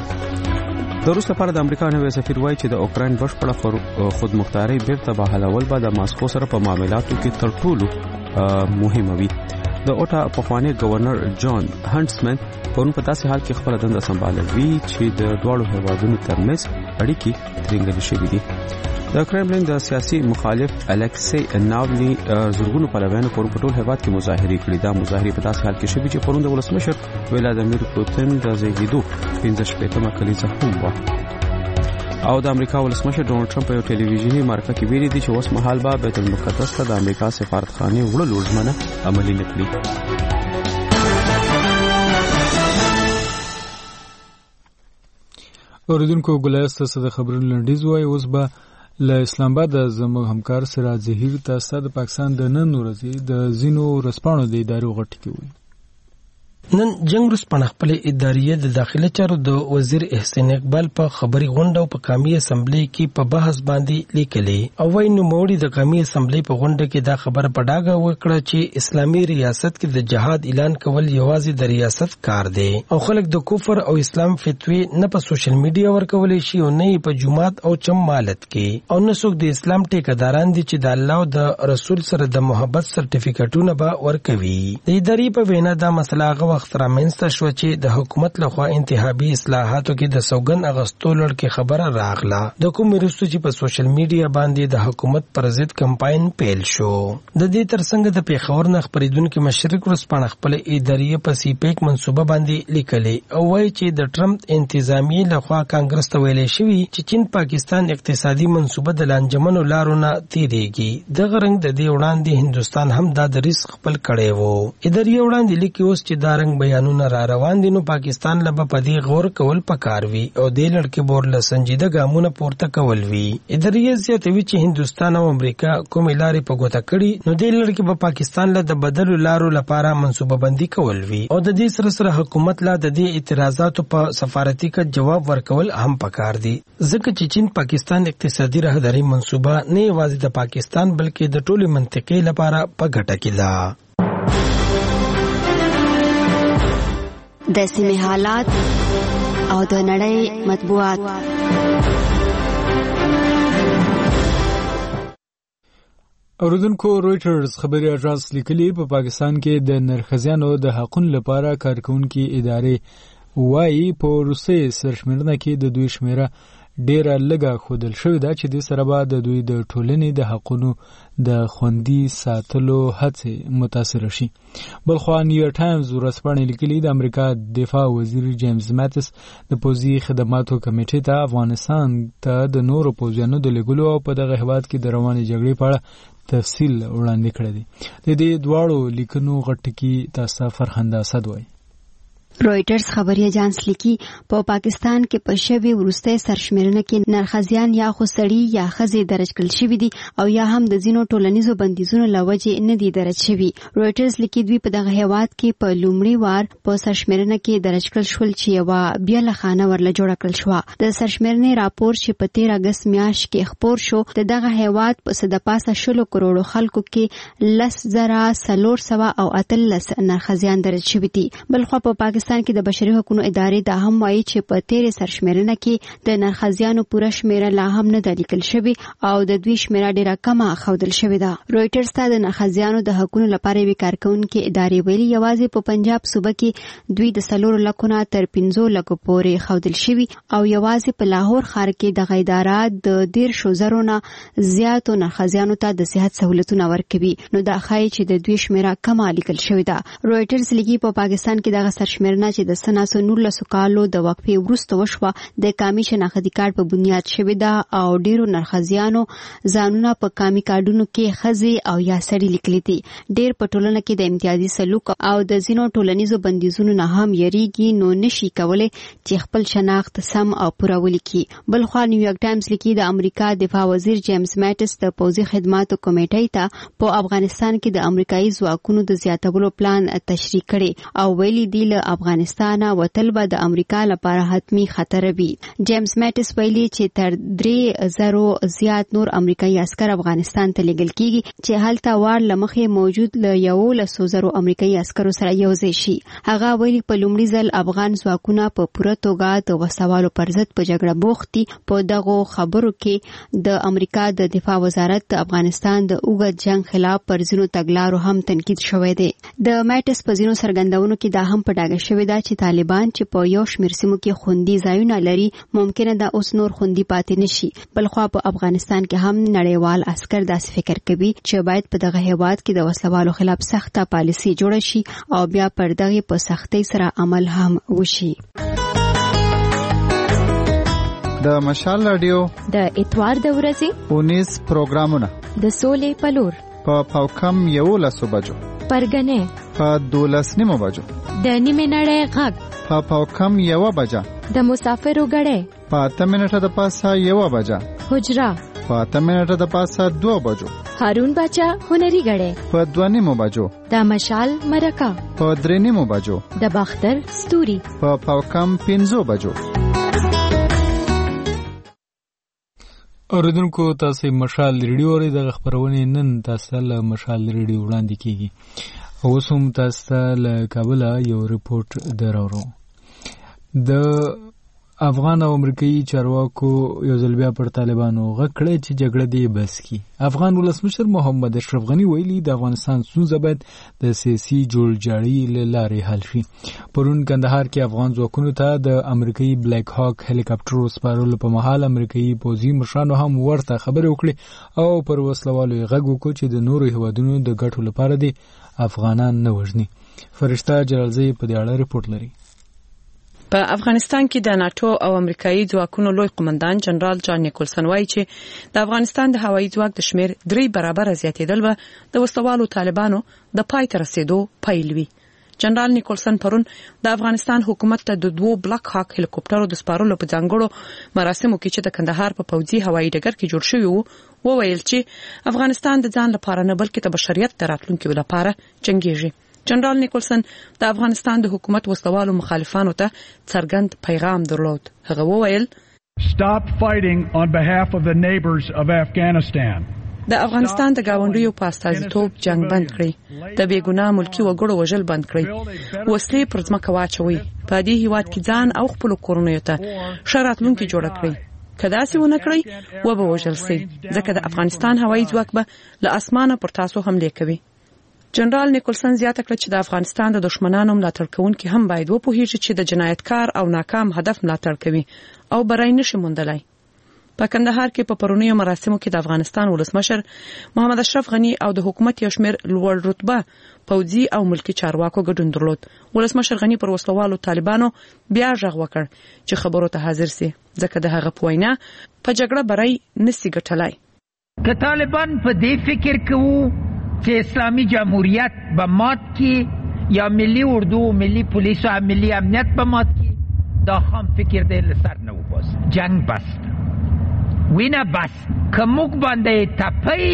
S2: د روس لپاره د امریکا نوی سفیر وایي چې د اوکراین بشپړه خودمختاري بیرته بحالول به د ماسکو سره په معاملاتو کې تر ټولو مهمه وي. د اوټا پخوانی گورنر جان هانټسمن پرون په داسې حال کې خپل دنده سمبالوي چې د دواړو هیوادونو ترمنځ اړیکې ترنګل شوې دي. د کرملین د سیاسي مخالف الکسی ناولني زورګونو پلویانو پرون په ټول هیواد کې مظاهرې کړې. دا مظاهرې په داسې حال کې شوې چې پرون د ولسمشر ولادیمیر پوتین د زیږیدو پنځه شپېتمه کلیزه هم وه او د امریکا ولسمشر ډونالد ټرمپ په یو ټلویزیونی مرکه کې ویلي دي چې اوس مهال به بیت المقدس ته د امریکا سفارتخانه وړلو ژمنه عملي نه کړي.
S1: اوریدونکو ګلایست څخه د خبرونو لنډیز وای. اوس به له اسلام آباد زموږ همکار سراج ظهیر تاسو د پاکستان د نن ورځې د زینو رسپانو د ادارو غټ کې وي.
S3: نن جنگ رسپانه خپل اداریه د داخله چارو د وزیر احسان اقبال په خبري غونډه او په قومي اسمبلی کې په بحث باندې لیکلي او وایي نو موړي د قومي اسمبلی په غونډه کې دا خبره په ډاګه وکړه چې اسلامي ریاست کې د جهاد اعلان کول یوازې د ریاست کار دی او خلک د کفر او اسلام فتوی نه په سوشل میډیا ورکول شي او نه په جمعات او چمالت کې او نه څوک د اسلام ټیکداران دي چې د الله او د رسول سره د محبت سرټیفیکټونه به ورکوي. د ادارې په وینا دا مسله هغه وخت رامنځته شو چې د حکومت لخوا انتخابي اصلاحاتو کې د سوګند اغستو لړ کې خبره راغله د کوم وروسته چې په سوشل میډیا باندې د حکومت پر ضد کمپاین پیل شو. د دې ترڅنګ د پیښور نه خبرېدونکو مشرک ورسپانه خپل ادارې په سی پیک منصوبه باندې لیکلي او وایي چې د ټرمپ انتظامیه لخوا کانګرس ته ویلې شوی چې چین پاکستان اقتصادي منصوبه د لانجمنو لارو نه تیریږي. دغه رنګ د دې وړاندې هندستان هم دا د ریسک خپل کړی وو. ادارې وړاندې لیکي اوس چې دا رنګ بیانونه را روان دي نو پاکستان لبه په دې غور کول پکار وی او د لړکې بور له سنجیده ګامونه پورته کول وی. ادارې زیاتوي چې هندستان او امریکا کوم لارې په ګوته کړي نو د لړکې په پاکستان له د بدلو لارو لپاره منصوبه بندي کول وی او د دې سره سره حکومت لا د دې اعتراضاتو په سفارتي کا جواب ورکول هم پکار دي ځکه چې چین پاکستان اقتصادي راهداري منصوبه نه یوازې د پاکستان بلکې د ټولې منطقې لپاره په ګټه کې ده.
S7: د سیمې حالات او د نړۍ مطبوعات.
S1: اوریدونکو رويټرز خبري اژانس لیکلي په پاکستان کې د نرخزیانو د حقوقو لپاره کارکونکو ادارې وایي په روسي سرشمېرنه کې د دوی شمیره ډیره لږه ښودل شوې ده چې د سره به د دوی د ټولنې د حقونو د خوندي ساتلو هڅې متاثر شي. بلخوا نیویارک ټایمز ورځپاڼې لیکلي د امریکا دفاع وزیر جیمز ماتس د پوځي خدماتو کمیټې ته افغانستان ته د نورو پوځیانو د لېږلو او په دغه هېواد کې د روانې جګړې په اړه تفصیل وړاندې کړی دی. د دې دواړو لیکنو غټ ټکي تاسو ته فرهنګ اسد وایي.
S7: رویټرز خبري اژانس لیکي په پاکستان کې په شوي ورسته سرشمېرنه کې نرخزیان یا خو سړي یا خزي درج کړل شوی دي او یا هم د ځینو ټولنیزو بندیزونو لوجه نه دي درج شوی. رویټرز لیکي دوی په دغه هیواد کې په لومړي وار په سرشمېرنه کې درج کړل شول چې یو بیا له خانه ورله جوړ کړل شو. د سرشمېرنې راپور چې په تیره اگست میاشت کې خبر شو د دغه هیواد په صد پاسه شلو کروڑو خلکو کې لس زره څلور سوه او اتلس نرخزیان درج شوی دي. بلخوا په پاکستان کې د بشري حقوقو ادارې دا هم وایي چې په تیرې سرشمېرنه کې د نرخزیانو پوره شمیره لا هم نه ده لیکل شوې او د دوی شمیره ډیره کمه ښودل شوې ده. رویټرز ته د نرخزیانو د حقوقو لپاره یوې کارکونکې ادارې ویلي یوازې په پنجاب صوبه کې دوی د څلورو لکو نه تر پنځو لکو پورې ښودل شوي او یوازې په لاهور ښار کې دغه اداره د دیرشو زرو نه زیاتو نرخزیانو ته د صحت سهولتونه ورکوي. نو دا ښایي چې د دوی شمیره کمه لیکل شوې ده. رویټرز لیکي په پاکستان کې دغه سرشمېرنه چې د سناسو نولسو کالو د وقفې وروسته وشوه د قامي شناختي کارت په بنیاد شوې ده او ډیرو نرخزیانو ځانونه په قامي کارډونو کې ښځې او یا سړي لیکلي دي. ډیر په ټولنه کې د امتیازي سلوک او د ځینو ټولنیزو بندیزونو نه هم یریږي نو نشي کولی چې خپل شناخت سم او پوره ولیکي. بلخوا نیویارک ټایمز لیکي د امریکا دفاع وزیر جیمز ماتس د پوځي خدماتو کمیټې ته په افغانستان کې د امریکایي ځواکونو د زیاتولو پلان تشریح کړي او ویلي دی له افغانستان وتل به د امریکا لپاره حتمی خطر وي. جیمز ماتس ویلي چې تر درې زرو زیات نور امریکایي عسكر افغانستان ته لیږل کیږي چې هلته وار لمخې موجود له یولسو زرو امریکایي عسکرو سره یوځای شي. هغه ویلي په لومړي ځل افغان ځواکونه په پوره توګه د وسوالو پر ضد په جګړه بوخت دي. په دغو خبرو کې د امریکا د دفاع وزارت د افغانستان د اوږد جنگ خلاف پر ځینو تګلارو هم تنقید شوی دی. د ماتس په ځینو څرګندونو کې دا هم په ډاګه شوی ده چې طالبان چې په یو شمېر سیمو کې خوندي ځایونه لري ممکنه ده اوس نور خوندي پاتې نشي. بلخوا په افغانستان کې هم نړیوال عسكر داسې فکر کوي چې باید په دغه هیواد کې د وسلوالو خلاف سخته پالیسي جوړه شي او بیا پر دغه په سختۍ سره عمل هم وشي.
S5: د مشال رادیو
S4: د اتوار د ورځې
S5: اونیس پروګرامونه
S4: د سولې پلور
S5: په پاوکم یو لسو بجو
S4: پرګنې
S5: په دولس نیمو بجو
S4: د نیمه نړۍ غږ
S5: په پاوکم یو بجا
S4: د مسافرو غړې
S5: په اته منټه د پاسه یو بجا
S4: حجرا
S5: په اته منټه د پاسه دو بجو
S4: هارون بچا هنري غړې
S5: په دوه نیمو بجو
S4: د مشال مرکه
S5: په درې نیمو بجو
S4: د باختر ستوري
S5: په پاوکم پنځو بجو.
S1: اوریدونکو تاسو مشال ریډیو اورئ د خبرونه نن تاسو له مشال ریډیو وړاندې کیږي. اوس هم تاسو له کابل یو ریپورت درورو. د افغان او امریکایي چارواکو یو ځل بیا پر طالبانو غږ کړی چې جګړه دی بس کی. افغان ولسمشر محمد اشرف غنی ویلي د افغانستان ستونزه باید د سیاسي جوړجاړي له لارې حل شي. پرون کندهار کې افغان ځواکونو ته د امریکایي بلیک هاک هلیکاپټر سپارلو په مهال امریکایي پوځي مشرانو هم ورته خبرې وکړې او پر وسلوالو یې غږ وکړ چې د نورو هیوادونو د ګټو لپاره دي افغانان نه وژني. فرشته جلالزی په دې اړه ریپورت لري.
S11: په افغانستان کې د ناتو او امریکایي ځواکونو لوی قومندان جنرال جان نیکولسن وایي چې د افغانستان د هوایي ځواک د شمیر درې برابر زیاتېدل به د وسلوالو طالبانو د پای ته رسیدو پیل وي. جنرال نیکولسن پرون د افغانستان حکومت ته د دوو بلاک هاک هلیکوپټرو د سپارلو په ځانګړو مراسمو کې چې د کندهار په پوځي هوایي ډګر کې جوړ شوی وو وویل چې افغانستان د ځان لپاره نه بلکې د بشریت د راتلونکي لپاره جنګیږي. جنرال نیکولسن د افغانستان د حکومت وسلوالو مخالفانو ته څرګند پیغام درلود. هغه وویل
S12: Stop fighting on behalf of the neighbors of Afghanistan.
S11: د افغانستان د گاونډیو په استازیتوب جنگ بند کړئ. د بیګناه ملکی وګړو وژل بند کړئ. وسلې پر ځمکه واچوي. په دې هیواد کې ځان او خپل کورنۍ ته شراتلونکي جوړ کړئ. کدا سی ونه کړئ و به وژل سي ځکه د افغانستان هوایي ځواک به له اسمانه پر تاسو حمله کوي. جنرال نیکولسن زیاته کړه چې د افغانستان د دشمنانو ملاتړ کوونکي هم باید وپوهیږي چې د جنایتکار او ناکام هدف ملاتړ کوي او برای نشي موندلای. په کندهار کې په پرونیو مراسمو کې د افغانستان ولسمشر محمد اشرف غنی او د حکومت یو شمېر لوړ رتبه پوځي او ملکی چارواکو ګډون درلود. ولسمشر غنی پر وسلوالو طالبانو بیا غږ وکړ چې خبرو ته حاضر سي ځکه د هغه په وینا په جګړه بری نسی ګټلای.
S15: که طالبان په دې فکر کوي چې اسلامي جمهوریت به مات کی یا ملی اردو ملی پولیس او ملی امنیت به مات کی، دا خام فکر دی لسر نه وباس. جنگ بس وینه بس که موږ باندې تپی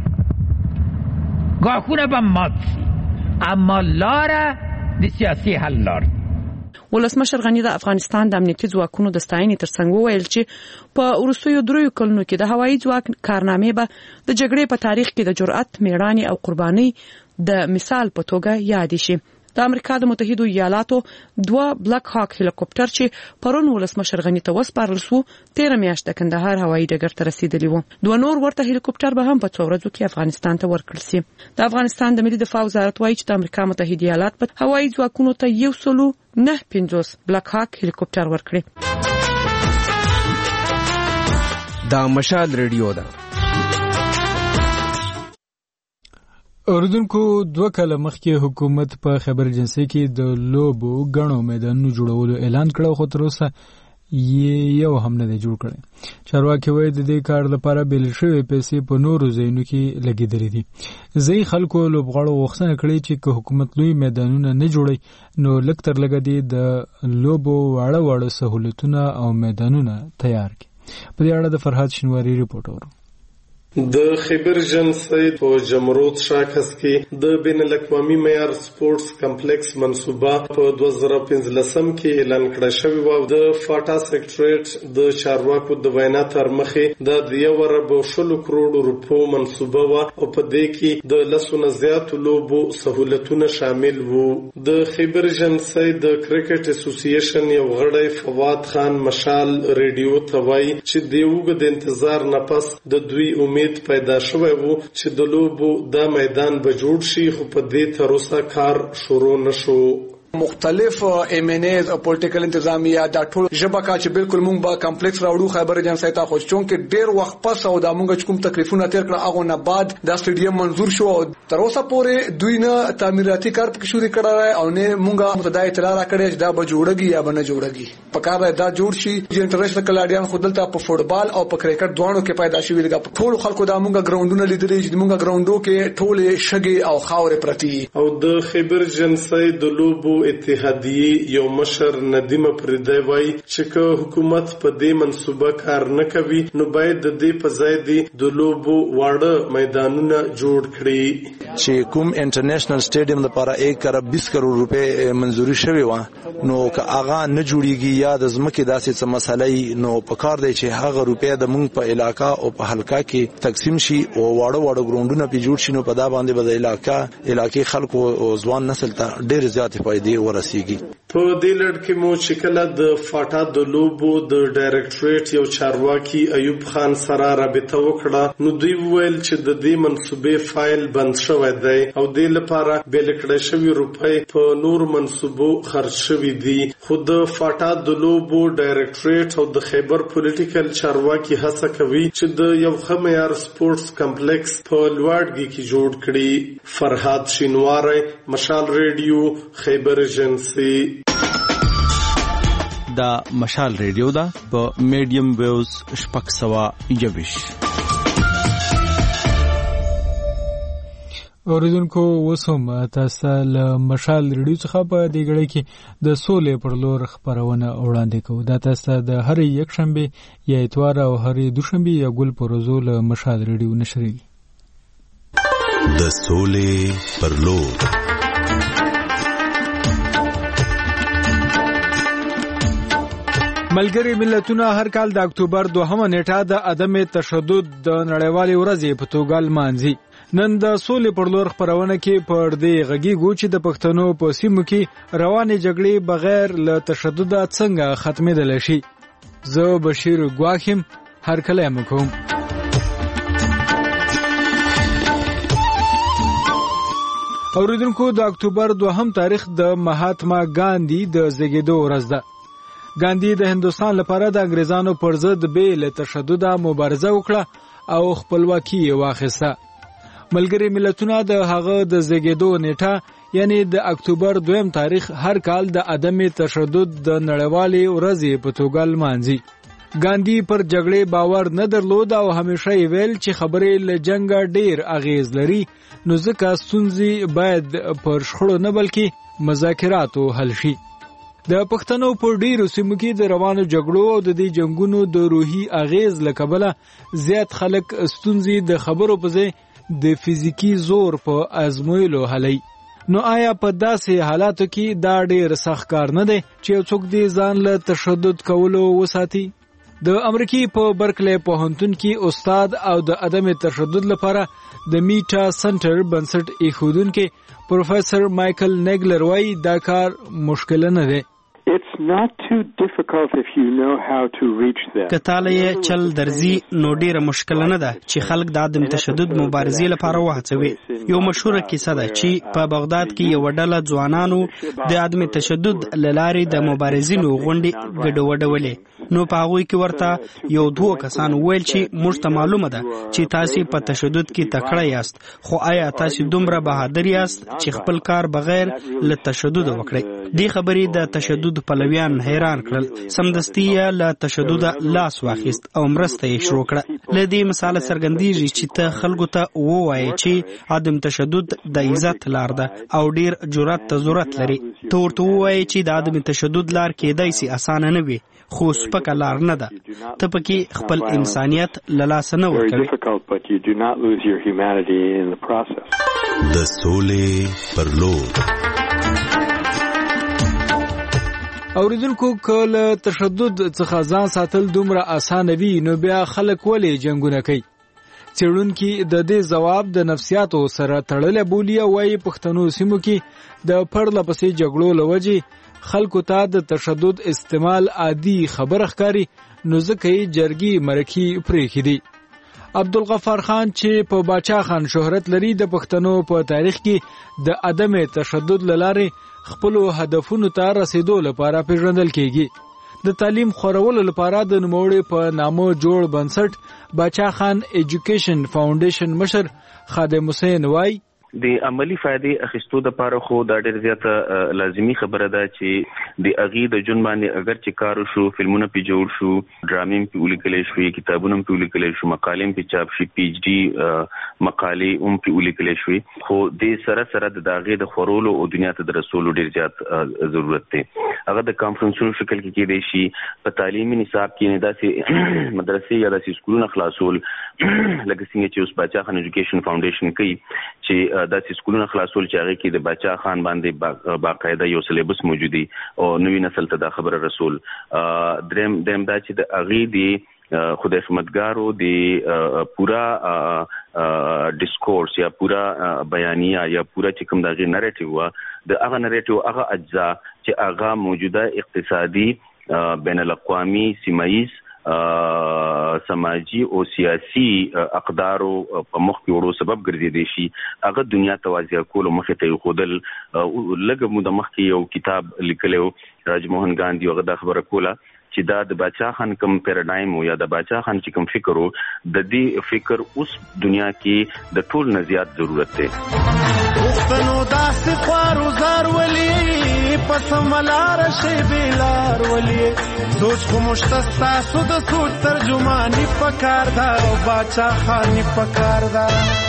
S15: گاهونه به مات سی، اما لاره د سیاسي حل لار.
S11: ولسمشر غنی د افغانستان د امنیتي ځواکونو د ستاینې ترڅنګ وویل چې په وروستیو دریو کلونو کې د هوایي ځواک کارنامې به د جګړې په تاریخ کې د جرأت، میړانې او قربانۍ د مثال په توګه یاد شي. د امریکا د متحده ایالاتو دوه بلک هاک هلیکوپټر چې پرون ولسمشر غنی ته وسپارل شو تیر میاشت د کندهار هوایي ډګر ته رسیدلی وو. دوه نور ورته هلیکوپټر به هم په څو ورځو کې افغانستان ته ورکړل شي. د افغانستان د ملي دفاع وزارت وایي چې د امریکا متحده ایالات په هوایي ځواکونو ته یو سلو نه پنځوس بلک هاک هلیکوپټر ورکړي.
S16: دا مشال ریډیو ده.
S1: اوردونکو دوه کاله مخکې حکومت په خبر ایجنسی کې د لوبو غنو میدانونو جوړولو اعلان کړو، خو تر اوسه یو هم نه دی جوړ کړی. چارواکي وایي د دې کار لپاره بیل شوی پیسې په نورو ځایونو کې لګېدلې دي. ځای خلکو لوبغاړو غوښتنه کړې چې که حکومت لوی میدانونه نه جوړي نو لږ تر لږه دې د لوبو واړه واړه سهولتونه او میدانونه تیار کړي. په دې اړه د فرهاد شینواری رپورټ اورو.
S18: د خیبر جنسي په جمرود شاکس کې د بین الاقوامي معیار سپورتس کمپلیکس منصوبه په دوه زره پنځلسم کې اعلان کړه شوی و. د فاټا سیکریټریټ د چارواکو د وینا تر مخه د یو ارب شل کروڑ روپو منصوبه و او په دې کې د لسونه زیات لوبو سہولتونه شامل وو. د خیبر جنسي د کرکټ اسوسییشن یو غړی فواد خان مشال ریډیو ته وایي چې د وګړو د انتظار نه پس د دوی امید پیدا شوی وو چې د لوبو دا میدان به جوړ شي، خو په دې تر اوسه کار شروع نشو.
S19: مختلف ایم ان ایز او پولیټیکل انتظامیه دا ټول ژبکا چې بالکل مونږ با کمپلیکس راوړو خیبر ایجنسی ته، خو چونکه ډیر وخت پس او دا مونږ کوم تکلیفونه تیر کړه هغه نه بعد دا سټیډیم منظور شو او تر اوسه پورې دوی نه تعمیراتي کار پکې شروع کړه او نه مونږه متدای اطلاع راکړې چې دا به جوړږي یا به نه جوړږي. په کار دا جوړ شي چې انټرنیشنل کلاډیان خودلته په فوټبال او په کرکټ دوانو کې پیدا شوی لګا ټول خلکو دا مونږه ګراوندونه لیدلې چې مونږه ګراوندو کې ټول شګي او خاورې پرتی.
S18: او د خیبر جنسي د لوبو اتحادیه یو مشر ندیم پردی وای چې که حکومت په دې منصوبه کار نه کوي نو باید د دې په ځای دی د لوبو واړه میدانونه جوړ کړي.
S25: چې کوم انټرنیشنل سټیډیم لپاره یک ارب بیس کروڑ روپے منزوري شوی و نو که هغه نه جوړیږي یا د ځمکې داسې څه مسلې نو په کار دی چې هغه روپے د مونږ په علاقہ او په حلقہ کې تقسیم شي او واړه واړه ګراوندونه په جوړ شي نو په دا باندې به د علاقہ علاقې خلکو او ځوان نسل ته ډېر زیات فائدې ورسیږي.
S18: په دې لړ کې مو چې کله د فاټا د لوبو د ډایرکټریټ یو چارواکي ایوب خان سره رابطه وکړه نو دوی وویل چې د دې منصوبې فایل بند شوی دی او د لپاره بیل کړه شوی روپۍ په نور منصوبو خرج شوی دي. خو د فاټا د لوبو ډایرکټریټ او د خیبر پولیټیکل چارواکي هڅه کوي چې د یو ښه معیار سپورتس کمپلیکس په لوړګي کې جوړ کړي. فرهاد شینواری، مشال ریډیو، خیبر ایجنسی.
S16: دا مشال ریډیو دا په میډیم ویوز شپږ سوه یوویشت.
S1: اوریدونکو وسوم تاسو له مشال ریډیو څخه په دې غړي کې د سولې پر لور خبرونه وړاندې کوو. دا تاسو د هر یک شنبه یا اتوار او هر دوشنبه یا ګل پر ورځو له مشال ریډیو نشریږي.
S24: د سولې پر لور
S1: ملګری ملتونه هر کال د اکتوبر دوهمه نیټه د عدم تشدد د نړیوالې ورځې په توګه لمانځي. نن د سولې پر لور خبرونه کې پر دې غږیږو چې د پښتنو په سیمو کې روانې جګړې بغیر له تشدد څنګه ختمېدل شي. زه بشیر ګواخیم هر کله مکوم. اوریدونکو د اکتوبر دوهم تاریخ د مهاتما ګاندی د زیږیدو ورځ ده. ګاندھی د هندستان لپاره د انګریزانو پر ضد بې له تشدده مبارزه وکړه او خپلواکي یې واخیسته. ملګري ملتونه د هغه د زیږیدو نیټه یعنی د اکتوبر دویم تاریخ هر کال د عدم تشدد د نړیوالې ورځې په توګه لمانځي. ګاندھی پر جګړې باور نه درلود او همیشه یې ویل چې خبرې له جنګه ډیر اغیز لري، نو ځکه ستونزې باید پر شخړو نه بلکې مذاکراتو حل شي. د پښتنو په ډیرو سیمو کې د روانو جګړو او د دې جنگونو د روحي اغیز له کبله زیات خلک ستونزې د خبرو په ځای د فزیکی زور په ازمویلو حلوي. نو آیا په داسې حالاتو کې دا ډیر سخت کار نه دی چې څوک دې ځان له تشدد کولو وساتي؟ د امریکای په برکلی پوهنتون کې استاد او د عدم تشدد لپاره د میټا سنټر بنسټ ایښودونکي پروفیسور مایکل نیګلر وايي دا کار مشکل نه دی.
S13: It's not too difficult if you know how to reach them.
S14: کتاله چل درزی نو ډیره مشکل نه ده چې خلک د عدم تشدد مبارزې لپاره وهڅوي. یو مشهور کیسه ده چې په بغداد کې یو ډله ځوانانو د عدم تشدد لارې د مبارزینو غونډې ګډوډولې، نو په هغه کې ورته یو دوه کسان ویل چې موږ ته معلومه ده چې تاسو په تشدد کې تکړه یاست، خو آیا تاسو دومره بهادر یاست چې خپل کار بغیر له تشدد وکړئ؟ دې خبرې د تشدد پلویان حیران کړل. سمدستي یې له تشدد لاس واخیست او مرسته یې شروع کړه. له دې مثال څرګندېږي چې ته خلکو ته ووایې چې عدم تشدد د عزت لار ده او ډیر جرأت ته ضرورت لري. ته ورته ووایې چې د عدم تشدد لار کېدای سي اسانه نه وي، خو سپکه لار نه ده. ته پکې خپل انسانیت له لاسه نه ورکوي.
S24: د سولې پر لور
S1: اوریدونکو کله تشدد څخه ځان ساتل دومره اسانه وي نو بیا خلک ولې جنگونه کوي؟ څېړونکي د دې ځواب د نفسیاتو سره تړلی بولي او وايي پښتنو سیمو کې د پرله پسې جګړو له وجې خلکو ته د تشدد استعمال عادي خبره ښکاري، نو ځکه یې جرګې مرکې پرېښي دي. عبدالغفار خان چې په باچا خان شهرت لري د پښتنو په تاریخ کې د عدم تشدد له لارې خپلو هدفونو ته رسیدو لپاره پیژندل کیږي. د تعلیم خورولو لپاره د نوموړي په نامو جوړ بنسټ باچا خان ایجوکیشن فاونډیشن مشر خادم حسین وای
S17: د عملی فائدې اخیستو د پاره خو دا ډېر زیاته لازمی خبره ده چې د اغي د جون باندې اگر چې کارو شو، فلمونه پی جوړ شو، ډرامې پی ولیکل شو، کتابونه پی ولیکل شو، مقالې پی چاپ شي، پی ایچ ډي مقالې هم پی ولیکل شو، خو د سره سره د داغه د خورولو او دنیا ته د رسولو ډېر زیات ضرورت دی. هغه د کانفرنسونو شکل کې کېدای شي، په تعلیمي نصاب کې نه داسې مدرسې یا داسې سکولونه خلاصول لکه څنګه چې اوس باچا خان ایجوکیشن فاونډیشن کوي چې داسې سکولونه خلاصول چې هغه کې د باچا خان باندې باقاعده یو سلیبس موجودي او نوی نسل ته دا خبره رسول. دریم دریم دا چې د اغي دی خدای خدمتګارو دی پورا ډیسکورس یا پورا بیانیه یا پورا چې کوم دغه نریټیو وا د هغه نریټیو هغه اجزا چې هغه موجوده اقتصادي بین الاقوامي سیمایز سماجی او سیاسي اقدارو په مخ کې ورو سبب ګرځیدي شي، هغه دنیا توازیه کول مخه ته خودل. لږه مو د مخ کې یو کتاب لیکلو راج موهن ګاندھی هغه د خبره کوله چې دا د باچا خان کوم پیراډایم یا د باچا خان چې کوم فکر وو د دې فکر اوس دنیا کې د ټول نه زیات ضرورت دی.
S20: پښتنو داسې خوارو زار ولي پس ملار شي بلار ولي سوچ خو مشتستا سود سود ترجمانی پکار دا او باچا خانی پکار دا.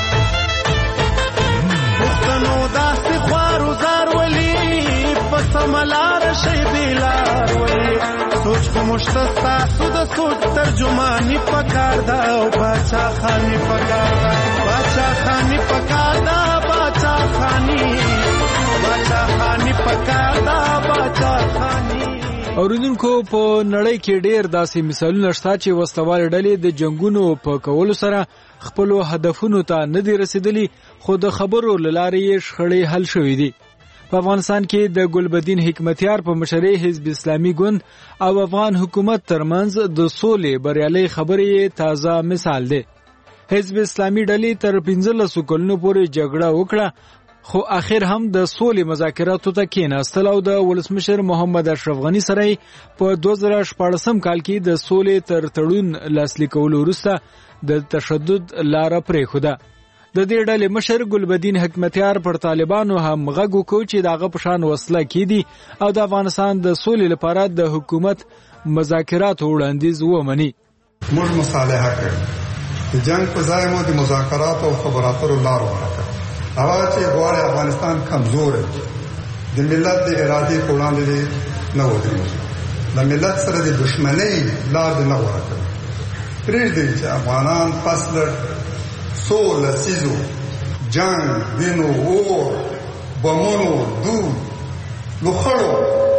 S20: پښتنو داسې خوارو زار ولي پس ملار شي بلار ولي سوچ خو مشتستا سود سود ترجمانی پکار دا او باچا خانی پکار دا. باچا خانی پکار دا باچا خانی باچا خانی پکار دا باچا خانی.
S1: اوریدونکو په نړۍ کې ډېر داسې مثالونه شته چې وسلوال ډلې د جنگونو په کولو سره خپل هدفونو ته نه دي رسیدلي، خو د خبرو له لارې یې شخړې حل شوې دي. په افغانستان کې د ګلبدین حکمتیار په مشرۍ حزب اسلامي ګوند او افغان حکومت ترمنځ د سولې بریالۍ خبرې تازه مثال دی. حزب اسلامي ډلې تر پنځلسو کلونو پورې جګړه وکړه خو اخر هم د سولې مذاکراتو ته کېناستل او د ولسمشر محمد اشرف غنی سره په دوه زره شپاړسم کال کې د سولې تر تړون لاسلیک کولو وروسته د تشدد لاره پرېښوده. د دې ډلې مشر ګلبدین حکمتیار پر طالبانو هم غږ وکړ چې دغه په شان وسله کېدي او د افغانستان د سولې لپاره د حکومت مذاکرات وړاندیز ومني.
S6: موږ مصالحه کړو د جنگ په ځای مو د مذاکرات او خبرو لار ورکړه. هغه چې غواړي افغانستان کمزور دی د ملت د ارادې په وړاندې نه ودرېږي، د ملت سره د دښمنۍ لار نه ورکړي. پرېږدي چې افغانان فصل څو لسیزو جنگ، وینو، اور، بمونو، دود، لوخړو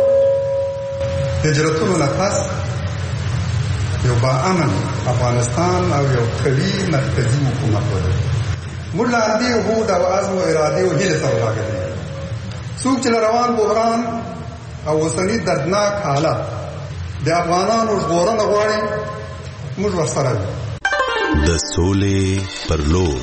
S6: هجرتونو نه پس یو با امن افغانستان او یو قوي مرکزي حکومت ولري. موږ لاندې هوډ او عزم او ارادې او هیله سره راغلي. څوک چې روان بحران او اوسني دردناک حالت د افغانانو ژغورنه غواړي، موږ ورسره یو.
S24: د سولې پر لور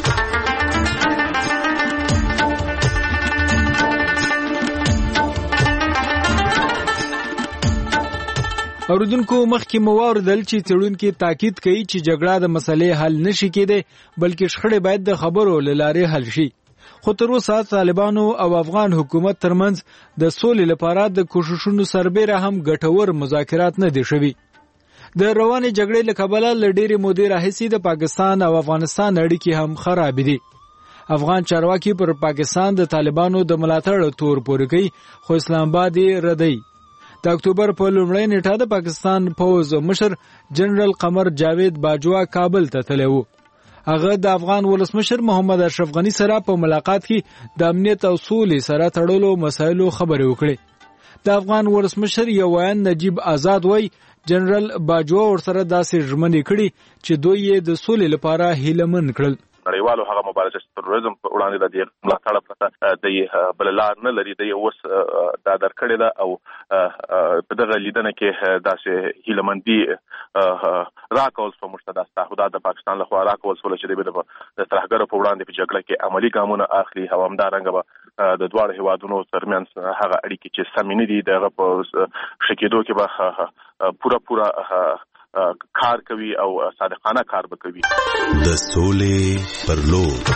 S1: اوردونکو مخکې مو واوردل چې تړونکي تاکید کوي چې جګړه د مسلې حل نشي کېدی، بلکې شخړې باید د خبرو له لارې حل شي. خو تر اوسه طالبانو او افغان حکومت ترمنځ د سولې لپاره د کوششونو سربېره هم ګټور مذاکرات نه دي شوي. د روانې جګړې له کبله له ډېرې مودې راهیسې د پاکستان او افغانستان اړیکې هم خراب دي. افغان چارواکي پر پاکستان د طالبانو د ملاتړ تور پورې کوي، خو اسلام آباد یې ردوي. د اکتوبر په لومړۍ نیټه د پاکستان پوز مشر جنرال قمر جاوید باجوا کابل ته تللی و. هغه د افغان ولسمشر محمد اشرف غنی سره په ملاقات کې د امنیت او سولې سره تړلو مسایلو خبرې وکړې. د افغان ولسمشر یو ویان نجیب آزاد وای جنرال باجوا ورسره داسې ژمنې کړي چې دوی یې د سولې لپاره هیلهمن کړل.
S9: نړیوالو هغه مبارزه چې تروریزم په وړاندې د دې ملاتړ پرته د بل لار نه لري، د اوس دا درکړې ده او په دغه لیدنه کې داسې هیلمندي راکول سو مشتداس تعهدات د پاکستان لخوا راکول سو چې د ترهګرو په وړاندې په جګړه کې عملی ګامونه اخلي. همدارنګه به د دواړو هیوادونو ترمنځ هغه اړیکې چې سمې نه دي دغه په شکېدو کې به پوره پوره کار کوي او صادقانه کار وکوي.
S24: د سولې پر لور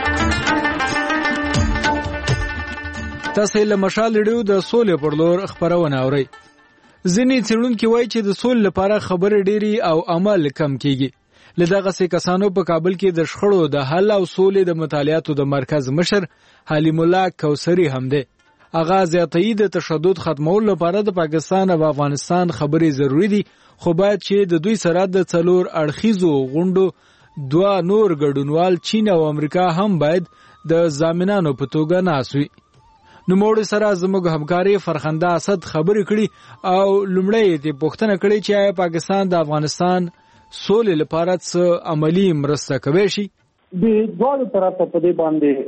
S1: تاسو له مشال ریډیو د سولې پر لور خبرونه اورئ. ځینې څېړونکي وایي چې د سولې لپاره خبرې ډېری او عمل کم کیږي. له دغسې کسانو په کابل کې د شخړو د حل او سولې د مطالعاتو د مرکز مشر حلیم الله کوثري هم دی. هغه زیاتوي د تشدد ختمولو لپاره د پاکستان او افغانستان خبرې ضروری دي، خو باید چې د دوی سره د څلور اړخیزو غونډو دوه نور ګډونوال چین او امریکا هم باید د ضامنانو په توګه ناست وي. نوموړي سره زموږ همکاري فرخنده اسد خبرې کړي او لومړی یې پوښتنه کړې چې آیا پاکستان د افغانستان سولې لپاره څه عملی مرسته کوي شي.
S8: د دواړو طرفه په دې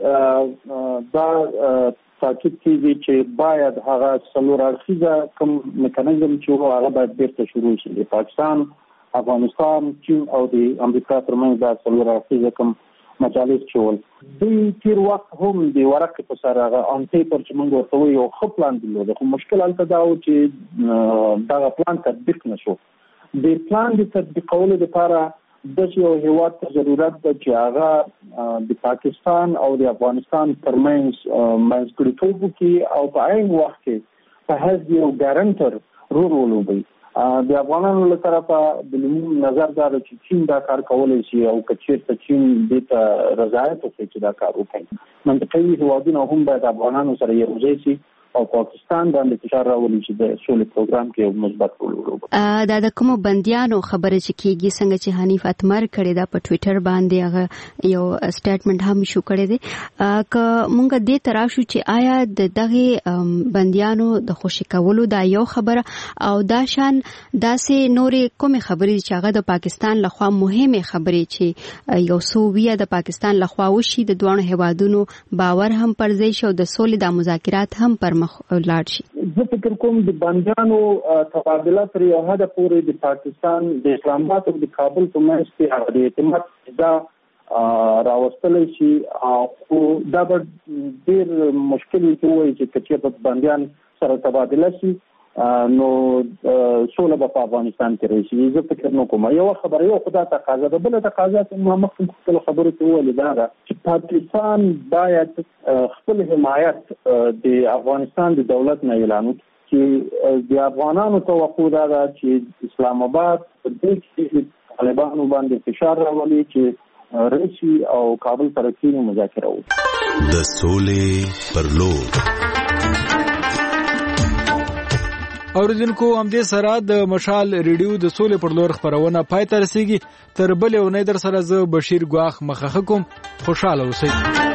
S8: باندې دا تاکید کیږي چې باید هغه څلور اړخیزه کوم میکانیزم چې هغه باید بیرته شروع شي. د پاکستان، افغانستان، چین او د امریکا ترمنځ دا څلور اړخیزه کوم مجالس چول دوی تیر وخت هم د ورقې په سر هغه آن پیپر چې موږ ورته وایو یو ښه پلان درلود، خو مشکل هلته دا و چې دغه پلان تطبیق نه شو. د پلان د تطبیقولو لپاره داسې یو هیواد ته ضرورت ده چې هغه د پاکستان او د افغانستان ترمنځ منځګړیتوب وکړي او په عین وخت کې په حیث یو ګارنټر رول ولوبوي. د افغانانو له طرفه د لومړي نظر دا ده چې چین دا کار کولی شي او که چېرته چین دې ته رضایت وکړي چې دا کار وکړي. منطقوي هیوادونه هم باید افغانانو سره یو ځای شي او پاکستان باندې فشار راولي چې د سولې پروګرام کې یو مثبت رول ولوبوي.
S7: دا د کومو بندیانو خبره چې کیږي څنګه چې حنیف اتمر کړی دا په ټوئیټر باندې هغه یو سټیټمنټ هم شو کړی دی. که مونږ دې تر راشو چې آیا د دغه بندیانو د خوشي کولو دا یو خبره او دا شان داسې نورې کومې خبرې چې هغه د پاکستان لخوا مهمه خبرې چې یو څو ویه د پاکستان لخوا وشي د دوه هیوادونو باور هم پر ځای شو د سولې د مذاکرات هم پر لاړ شي.
S8: زه فکر کوم د بندیانو تبادله تر یو حده پورې د پاکستان د اسلام آباد او د کابل په منځ کې هغه د اعتماد دا راوستلی شي خو دا به ډېر مشکل وي چې ووایي چې که چېرته بندیان سره تبادله شي نو سوله به په افغانستان کې راشي. زه فکر نه کوم. یوه خبره یو خو دا تقاضا ده. بله تقاضا چې ما مخکې خپلو خبرو کې وویلې دا ده چې پاکستان باید خپل حمایت د افغانستان د دولت نه اعلان وکړي چې د افغانانو توقع دا ده چې اسلام آباد په دې کې طالبانو باندې فشار راولي چې راشي او کابل سره کښېني مذاکره وکړي.
S24: د سولې پر لور
S1: اوریدونکو همدې سره د مشال ریډیو د سولې پر لور خبرونه پای ته رسیږي. تر بلې اونۍ در سره زه بشیر ګواخ مخه کوم. خوشاله اوسئ.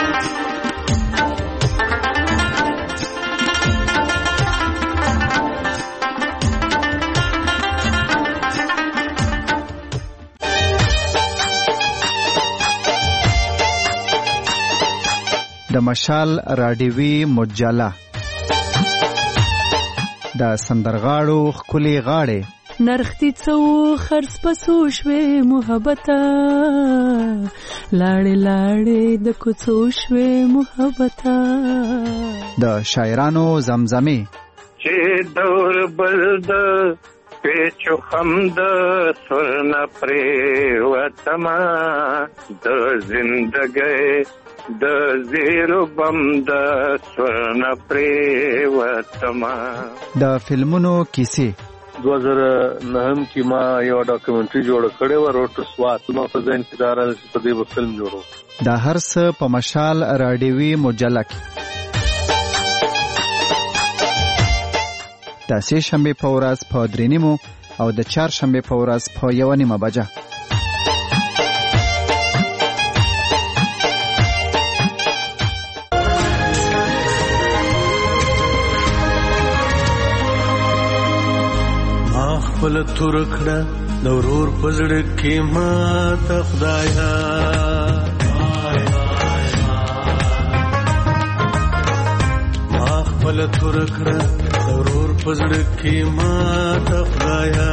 S5: د مشال راډیوي مجله د سندرغاړو ښکلې غاړې
S2: نرختی څو خرڅ پسو شوې محبته لاړې لاړې د کوڅو شوې محبته
S5: د شاعرانو زمزمې
S10: چې دور بل د پیچو خم د سرنا پرې وتما د زندګۍ د زیرو بم د سرنا پرې وتما.
S5: د فلمونو کیسې
S21: دو هزار نهم کې ما یو ډاکومنټري جوړ کړی و روټ سوات. ما په ځین کې دارا په دې په فلم جوړو.
S5: دا هر څه په مشال راډیوي مجله کې د سه شنبه په ورځ په درې نیمو او د چهار شنبه په ورځ په یو نیمه بجه.
S20: خپل تورکړه د ورور پزړه کې ما ته خدایا ما خپل تورکړه د ورور پزړه کې ما ته خدایا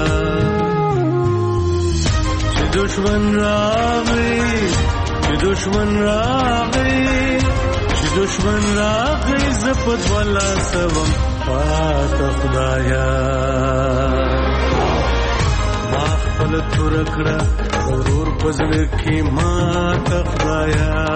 S20: چې دشمن راغی چې دشمن راغی چې دشمن راغی زپد ولا سوم پاته خدایا ما خپل تورکړه ورور پزړه کې ما ته خدایا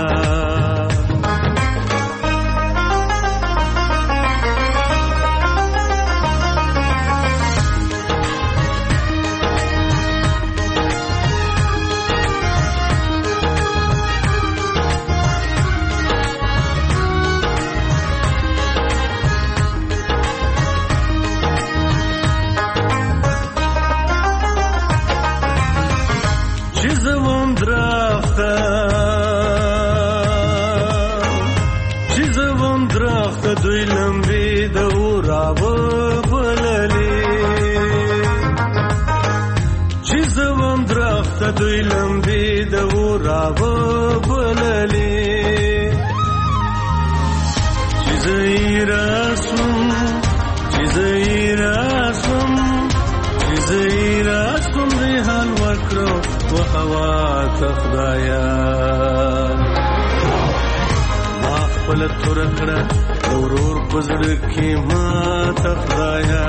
S20: دوی لمبي د وراب بللي چې زوم درخت دوی لمبي د وراب بللي چې زیراسم چې زیراسم چې زیراسم دې حال وکړو و هوا ته خدایا ما خپل تورکړه ورور پزړه کې ما ته خدایا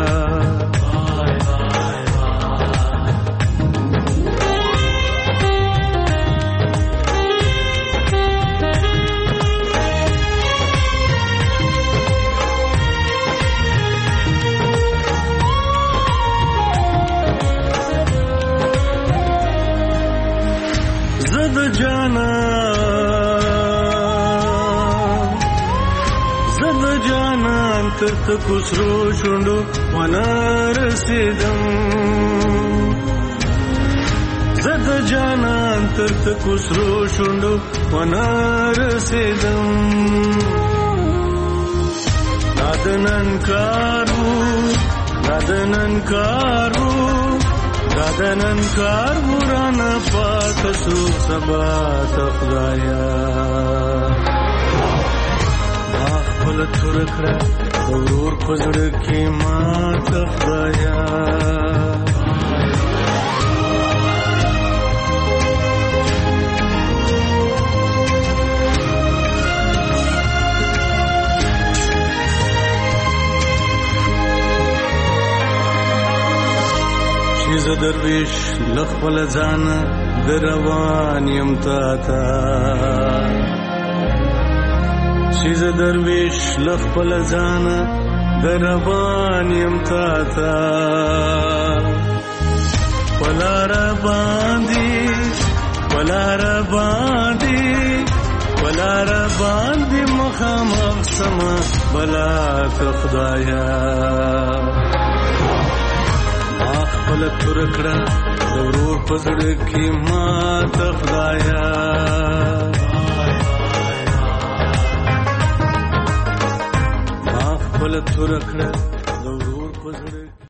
S20: زد جانا تر تکو سرو شوندو وانا رسیدم زد جانان تر تکو سرو شوندو وانا رسیدم نادنن کارو نادنن کارو نادنن کارو رانا پاتسو سبا تخدایا خپل تورکړه ورور پزړه کې ما ته خدایا چې زه درویش له خپل ځانه د روان یم تا ته چې زه درویش له خپل ځانه د روان یم تا ته په لاره باندې په لاره باندې په لاره باندې مخامخ سمه بلا ته خدایه ما خپل تور کړه د ورور په زړه کې ما ته خدایه ما خپل تور کړه